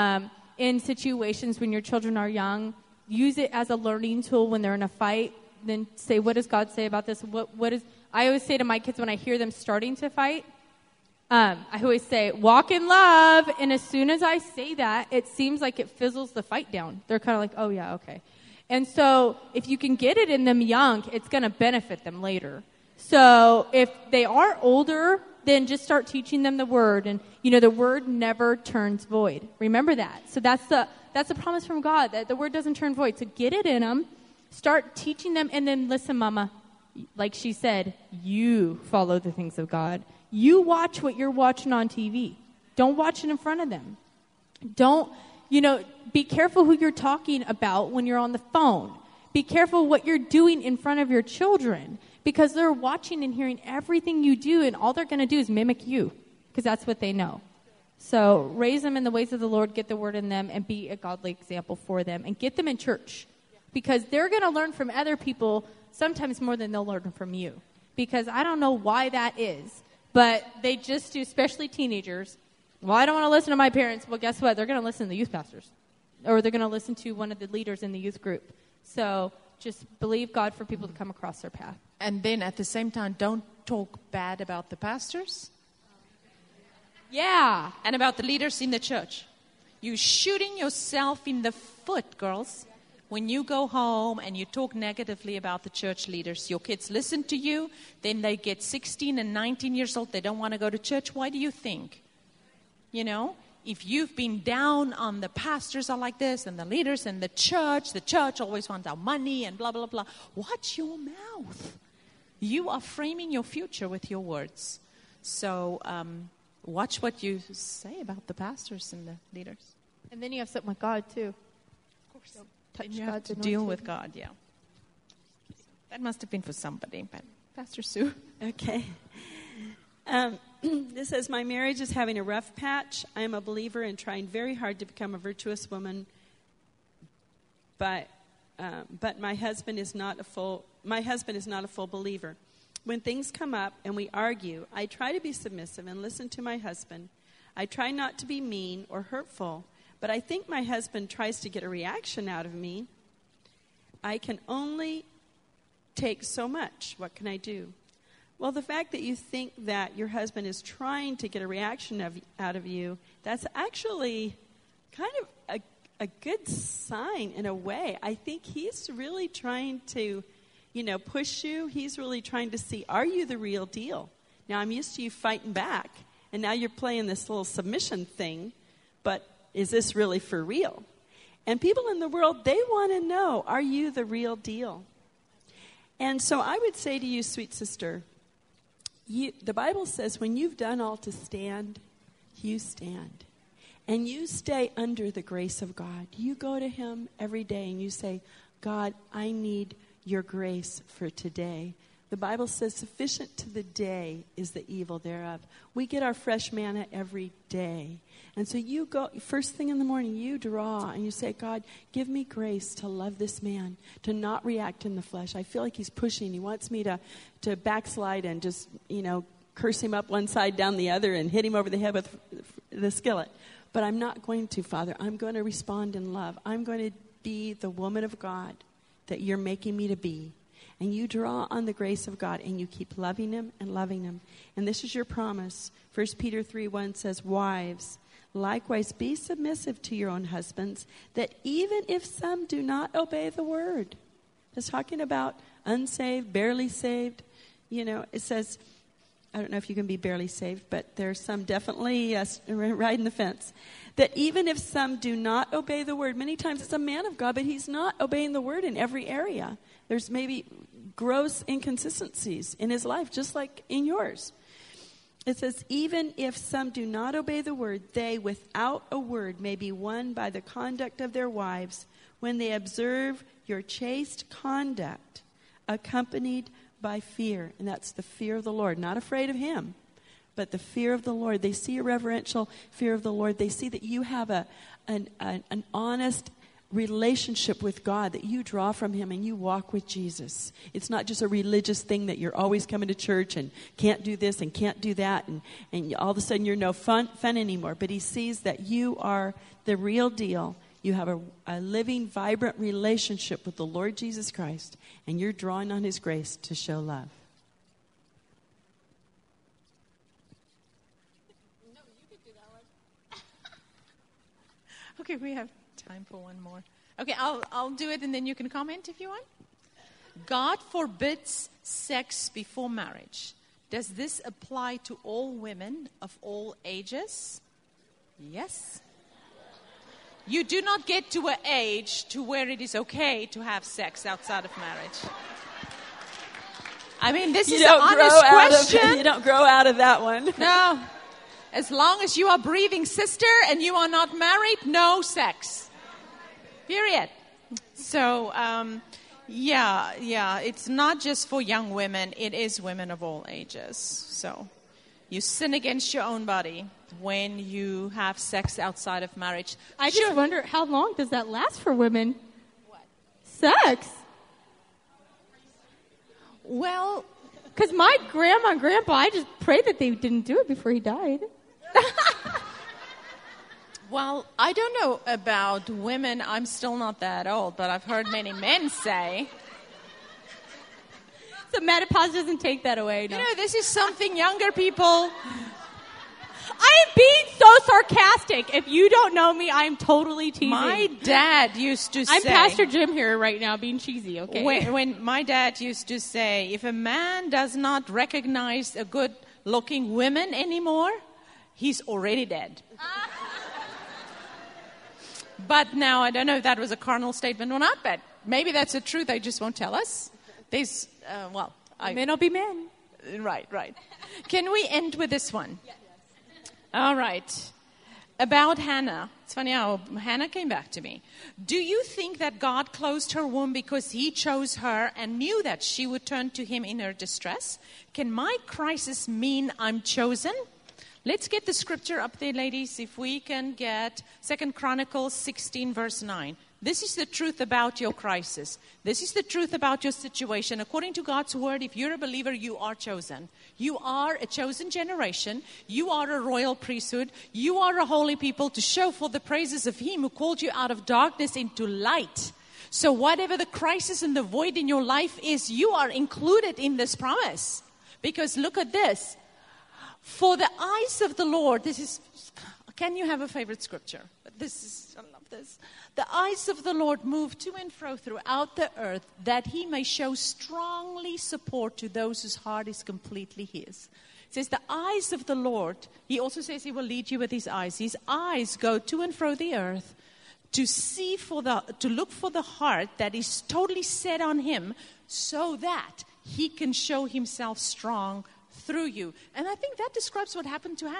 In situations when your children are young, use it as a learning tool when they're in a fight. Then say, what does God say about this? What is? I always say to my kids when I hear them starting to fight, I always say, walk in love. And as soon as I say that, it seems like it fizzles the fight down. They're kind of like, oh, yeah, okay. And so if you can get it in them young, it's going to benefit them later. So if they are older, then just start teaching them the Word. And, you know, the Word never turns void. Remember that. So that's a promise from God, that the Word doesn't turn void. So get it in them, start teaching them, and then listen, Mama, like she said, you follow the things of God. You watch what you're watching on TV. Don't watch it in front of them. Don't, be careful who you're talking about when you're on the phone. Be careful what you're doing in front of your children, because they're watching and hearing everything you do, and all they're going to do is mimic you, because that's what they know. So raise them in the ways of the Lord, get the Word in them, and be a godly example for them, and get them in church, because they're going to learn from other people sometimes more than they'll learn from you, because I don't know why that is, but they just do, especially teenagers. Well, I don't want to listen to my parents. Well, guess what? They're going to listen to the youth pastors, or they're going to listen to one of the leaders in the youth group. So just believe God for people to come across their path. And then at the same time, don't talk bad about the pastors. Yeah. And about the leaders in the church. You're shooting yourself in the foot, girls. When you go home and you talk negatively about the church leaders, your kids listen to you, then they get 16 and 19 years old, they don't want to go to church. Why do you think? If you've been down on the pastors are like this, and the leaders and the church always wants our money and blah, blah, blah. Watch your mouth. You are framing your future with your words. So watch what you say about the pastors and the leaders. And then you have something with God, too. Of course. So touch you have to deal with God, yeah. That must have been for somebody, but Pastor Sue. Okay. This says, my marriage is having a rough patch. I am a believer and trying very hard to become a virtuous woman, but my husband is not a full believer. When things come up and we argue, I try to be submissive and listen to my husband. I try not to be mean or hurtful, but I think my husband tries to get a reaction out of me. I can only take so much. What can I do? Well, the fact that you think that your husband is trying to get a reaction out of you, that's actually kind of a good sign in a way. I think he's really trying to, push you. He's really trying to see, are you the real deal? Now, I'm used to you fighting back, and now you're playing this little submission thing, but is this really for real? And people in the world, they want to know, are you the real deal? And so I would say to you, sweet sister, the Bible says when you've done all to stand, you stand. And you stay under the grace of God. You go to Him every day and you say, God, I need your grace for today. The Bible says, sufficient to the day is the evil thereof. We get our fresh manna every day. And so you go, first thing in the morning, you draw and you say, God, give me grace to love this man, to not react in the flesh. I feel like he's pushing. He wants me to backslide and just, curse him up one side, down the other, and hit him over the head with the skillet. But I'm not going to, Father. I'm going to respond in love. I'm going to be the woman of God that you're making me to be. And you draw on the grace of God, and you keep loving him and loving him. And this is your promise. 1 Peter 3:1 says, wives, likewise be submissive to your own husbands, that even if some do not obey the word. It's talking about unsaved, barely saved. It says, I don't know if you can be barely saved, but there's some definitely riding the fence. That even if some do not obey the word, many times it's a man of God, but he's not obeying the word in every area. There's maybe gross inconsistencies in his life, just like in yours. It says, even if some do not obey the word, they without a word may be won by the conduct of their wives when they observe your chaste conduct, accompanied by fear. And that's the fear of the Lord, not afraid of him, but the fear of the Lord. They see a reverential fear of the Lord. They see that you have an honest relationship with God, that you draw from him and you walk with Jesus. It's not just a religious thing that you're always coming to church and can't do this and can't do that, and all of a sudden you're no fun anymore. But he sees that you are the real deal. You have a living, vibrant relationship with the Lord Jesus Christ, and you're drawing on his grace to show love. No, you could do that one. Okay, we have time for one more. Okay, I'll do it, and then you can comment if you want. God forbids sex before marriage. Does this apply to all women of all ages? Yes. You do not get to an age to where it is okay to have sex outside of marriage. I mean, this is an honest question. You don't grow out of that one. No. As long as you are breathing sister and you are not married, no sex. Period. So, it's not just for young women. It is women of all ages. So, you sin against your own body when you have sex outside of marriage. I just wonder, how long does that last for women? What? Sex. Well, because my grandma and grandpa, I just pray that they didn't do it before he died. Well, I don't know about women. I'm still not that old, but I've heard many men say. So menopause doesn't take that away. No. This is something younger people. I am being so sarcastic. If you don't know me, I'm totally teasing. My dad used to say... I'm Pastor Jim here right now being cheesy, okay? When my dad used to say, if a man does not recognize a good-looking woman anymore, he's already dead. But now, I don't know if that was a carnal statement or not, but maybe that's the truth. They just won't tell us. There's, men will be men. Right. Can we end with this one? Yes. All right. About Hannah. It's funny how Hannah came back to me. Do you think that God closed her womb because he chose her and knew that she would turn to him in her distress? Can my crisis mean I'm chosen? Let's get the scripture up there, ladies, if we can get 2 Chronicles 16, verse 9. This is the truth about your crisis. This is the truth about your situation. According to God's word, if you're a believer, you are chosen. You are a chosen generation. You are a royal priesthood. You are a holy people to show for the praises of him who called you out of darkness into light. So whatever the crisis and the void in your life is, you are included in this promise. Because look at this. For the eyes of the Lord, can you have a favorite scripture? I love this. The eyes of the Lord move to and fro throughout the earth, that he may show strongly support to those whose heart is completely his. It says the eyes of the Lord, he also says he will lead you with his eyes. His eyes go to and fro the earth to look for the heart that is totally set on him, so that he can show himself strong through you. And I think that describes what happened to Hannah.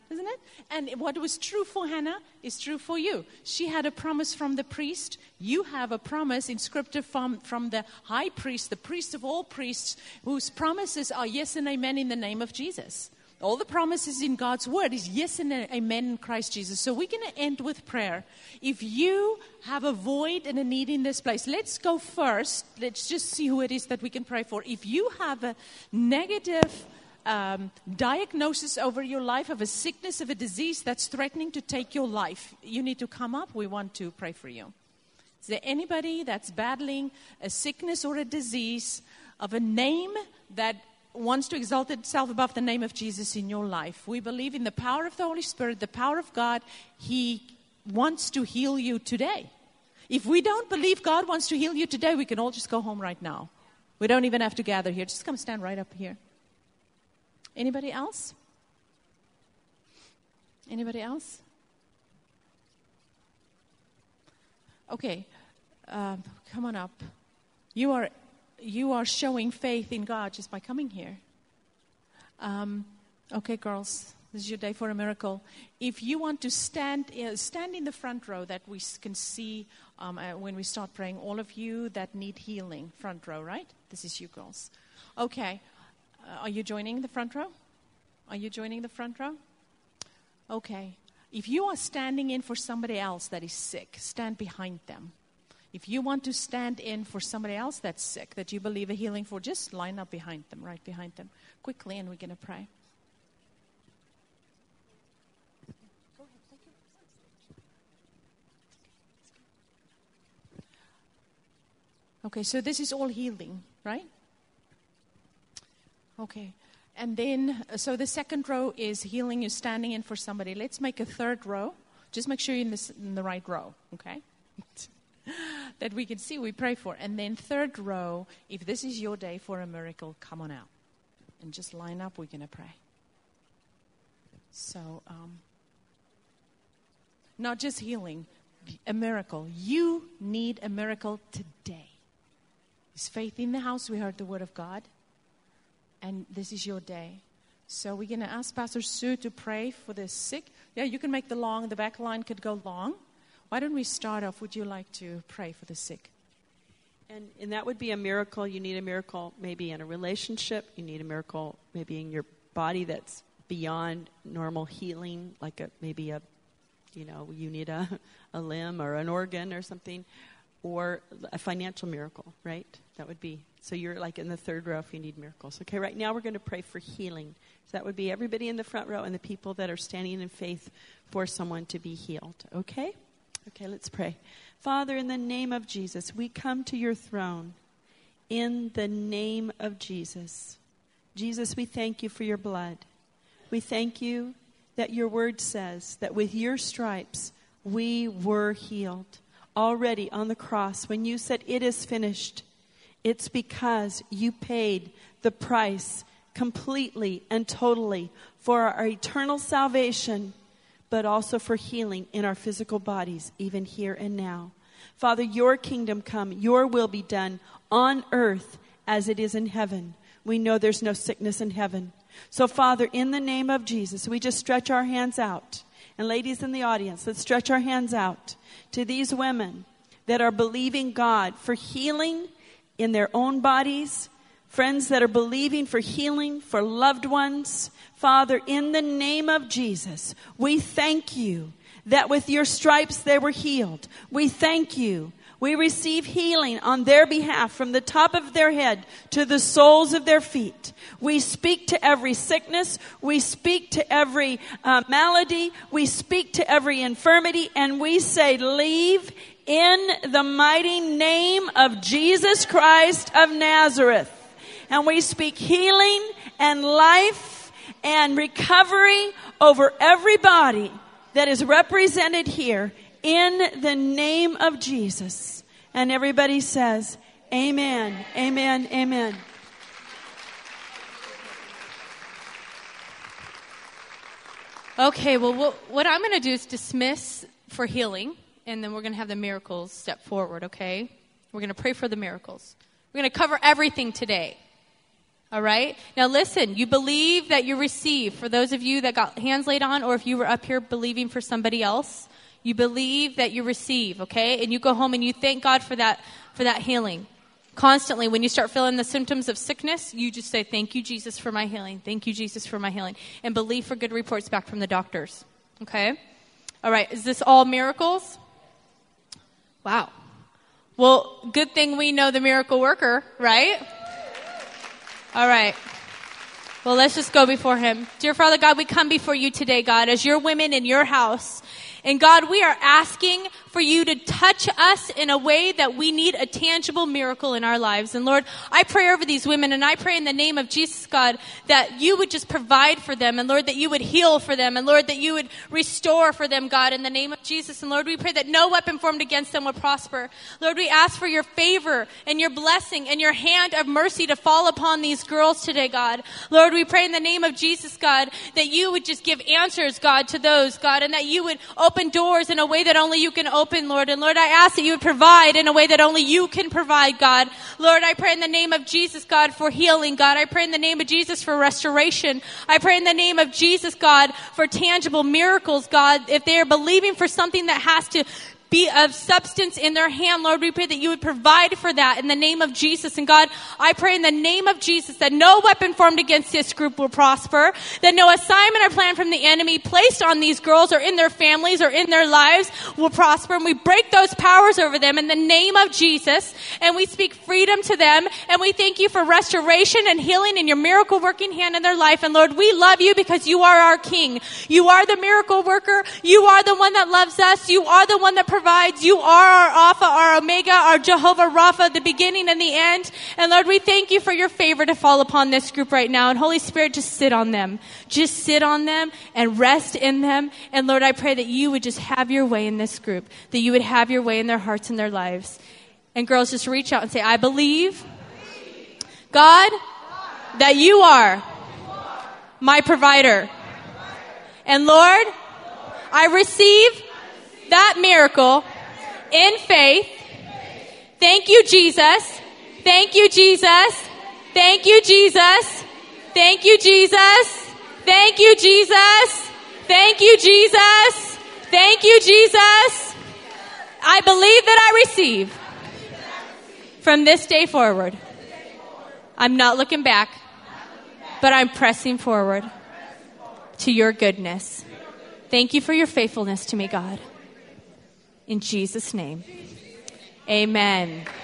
isn't it? And what was true for Hannah is true for you. She had a promise from the priest. You have a promise in Scripture from the high priest, the priest of all priests, whose promises are yes and amen in the name of Jesus. All the promises in God's word is yes and amen in Christ Jesus. So we're going to end with prayer. If you have a void and a need in this place, let's go first. Let's just see who it is that we can pray for. If you have a negative diagnosis over your life of a sickness, of a disease that's threatening to take your life, you need to come up. We want to pray for you. Is there anybody that's battling a sickness or a disease of a name that wants to exalt itself above the name of Jesus in your life? We believe in the power of the Holy Spirit, the power of God. He wants to heal you today. If we don't believe God wants to heal you today, we can all just go home right now. We don't even have to gather here. Just come stand right up here. Anybody else? Anybody else? Okay, come on up. You are showing faith in God just by coming here. Okay, girls, this is your day for a miracle. If you want to stand in the front row that we can see when we start praying. All of you that need healing, front row, right? This is you girls. Okay, are you joining the front row? Are you joining the front row? Okay. If you are standing in for somebody else that is sick, stand behind them. If you want to stand in for somebody else that's sick, that you believe a healing for, just line up behind them, right behind them, quickly, and we're going to pray. Go ahead, take your Okay, so this is all healing, right? Okay. And then, so the second row is healing. You're standing in for somebody. Let's make a third row. Just make sure you're in the right row, okay? That we can see, we pray for. And then third row, if this is your day for a miracle, come on out. And just line up, we're going to pray. So, not just healing, a miracle. You need a miracle today. Is faith in the house? We heard the word of God. And this is your day. So we're going to ask Pastor Sue to pray for the sick. Yeah, you can make the back line could go long. Why don't we start off? Would you like to pray for the sick? And that would be a miracle. You need a miracle maybe in a relationship. You need a miracle maybe in your body that's beyond normal healing, like you need a limb or an organ or something, or a financial miracle, right? That would be, so you're like in the third row if you need miracles. Okay, right now we're going to pray for healing. So that would be everybody in the front row and the people that are standing in faith for someone to be healed. Okay? Okay, let's pray. Father, in the name of Jesus, we come to your throne in the name of Jesus. Jesus, we thank you for your blood. We thank you that your word says that with your stripes we were healed. Already on the cross, when you said it is finished, it's because you paid the price completely and totally for our eternal salvation, but also for healing in our physical bodies, even here and now. Father, your kingdom come, your will be done on earth as it is in heaven. We know there's no sickness in heaven. So, Father, in the name of Jesus, we just stretch our hands out. And ladies in the audience, let's stretch our hands out to these women that are believing God for healing in their own bodies, friends that are believing for healing for loved ones. Father, in the name of Jesus, we thank you that with your stripes they were healed. We thank you. We receive healing on their behalf from the top of their head to the soles of their feet. We speak to every sickness. We speak to every malady. We speak to every infirmity. And we say, leave in the mighty name of Jesus Christ of Nazareth. And we speak healing and life and recovery over everybody that is represented here in the name of Jesus. And everybody says, amen, amen, amen. Okay, well, what I'm going to do is dismiss for healing, and then we're going to have the miracles step forward, okay? We're going to pray for the miracles. We're going to cover everything today. All right? Now listen, you believe that you receive. For those of you that got hands laid on, or if you were up here believing for somebody else, you believe that you receive, okay? And you go home and you thank God for that healing. Constantly, when you start feeling the symptoms of sickness, you just say, thank you, Jesus, for my healing. Thank you, Jesus, for my healing. And believe for good reports back from the doctors. Okay? All right. Is this all miracles? Wow. Well, good thing we know the miracle worker, right? All right. Well, let's just go before him. Dear Father God, we come before you today, God, as your women in your house. And God, we are asking for you to touch us in a way that we need a tangible miracle in our lives. And Lord, I pray over these women, and I pray in the name of Jesus, God, that you would just provide for them. And Lord, that you would heal for them. And Lord, that you would restore for them, God, in the name of Jesus. And Lord, we pray that no weapon formed against them will prosper. Lord, we ask for your favor and your blessing and your hand of mercy to fall upon these girls today, God. Lord, we pray in the name of Jesus, God, that you would just give answers, God, to those, God, and that you would open doors in a way that only you can open, Lord. And Lord, I ask that you would provide in a way that only you can provide, God. Lord, I pray in the name of Jesus, God, for healing, God. I pray in the name of Jesus for restoration. I pray in the name of Jesus, God, for tangible miracles, God. If they are believing for something that has to be of substance in their hand, Lord, we pray that you would provide for that in the name of Jesus. And God, I pray in the name of Jesus that no weapon formed against this group will prosper, that no assignment or plan from the enemy placed on these girls or in their families or in their lives will prosper. And we break those powers over them in the name of Jesus. And we speak freedom to them. And we thank you for restoration and healing in your miracle working hand in their life. And Lord, we love you because you are our King. You are the miracle worker. You are the one that loves us. You are the one that provides. You are our Alpha, our Omega, our Jehovah Rapha, the beginning and the end. And Lord, we thank you for your favor to fall upon this group right now. And Holy Spirit, just sit on them. Just sit on them and rest in them. And Lord, I pray that you would just have your way in this group, that you would have your way in their hearts and their lives. And girls, just reach out and say, I believe, God, that you are my provider. And Lord, I receive that miracle in faith. Thank you, Jesus. Thank you, Jesus. Thank you, Jesus. Thank you, Jesus. Thank you, Jesus. Thank you, Jesus. Thank you, Jesus. I believe that I receive from this day forward. I'm not looking back, but I'm pressing forward to your goodness. Thank you for your faithfulness to me, God. In Jesus' name, amen.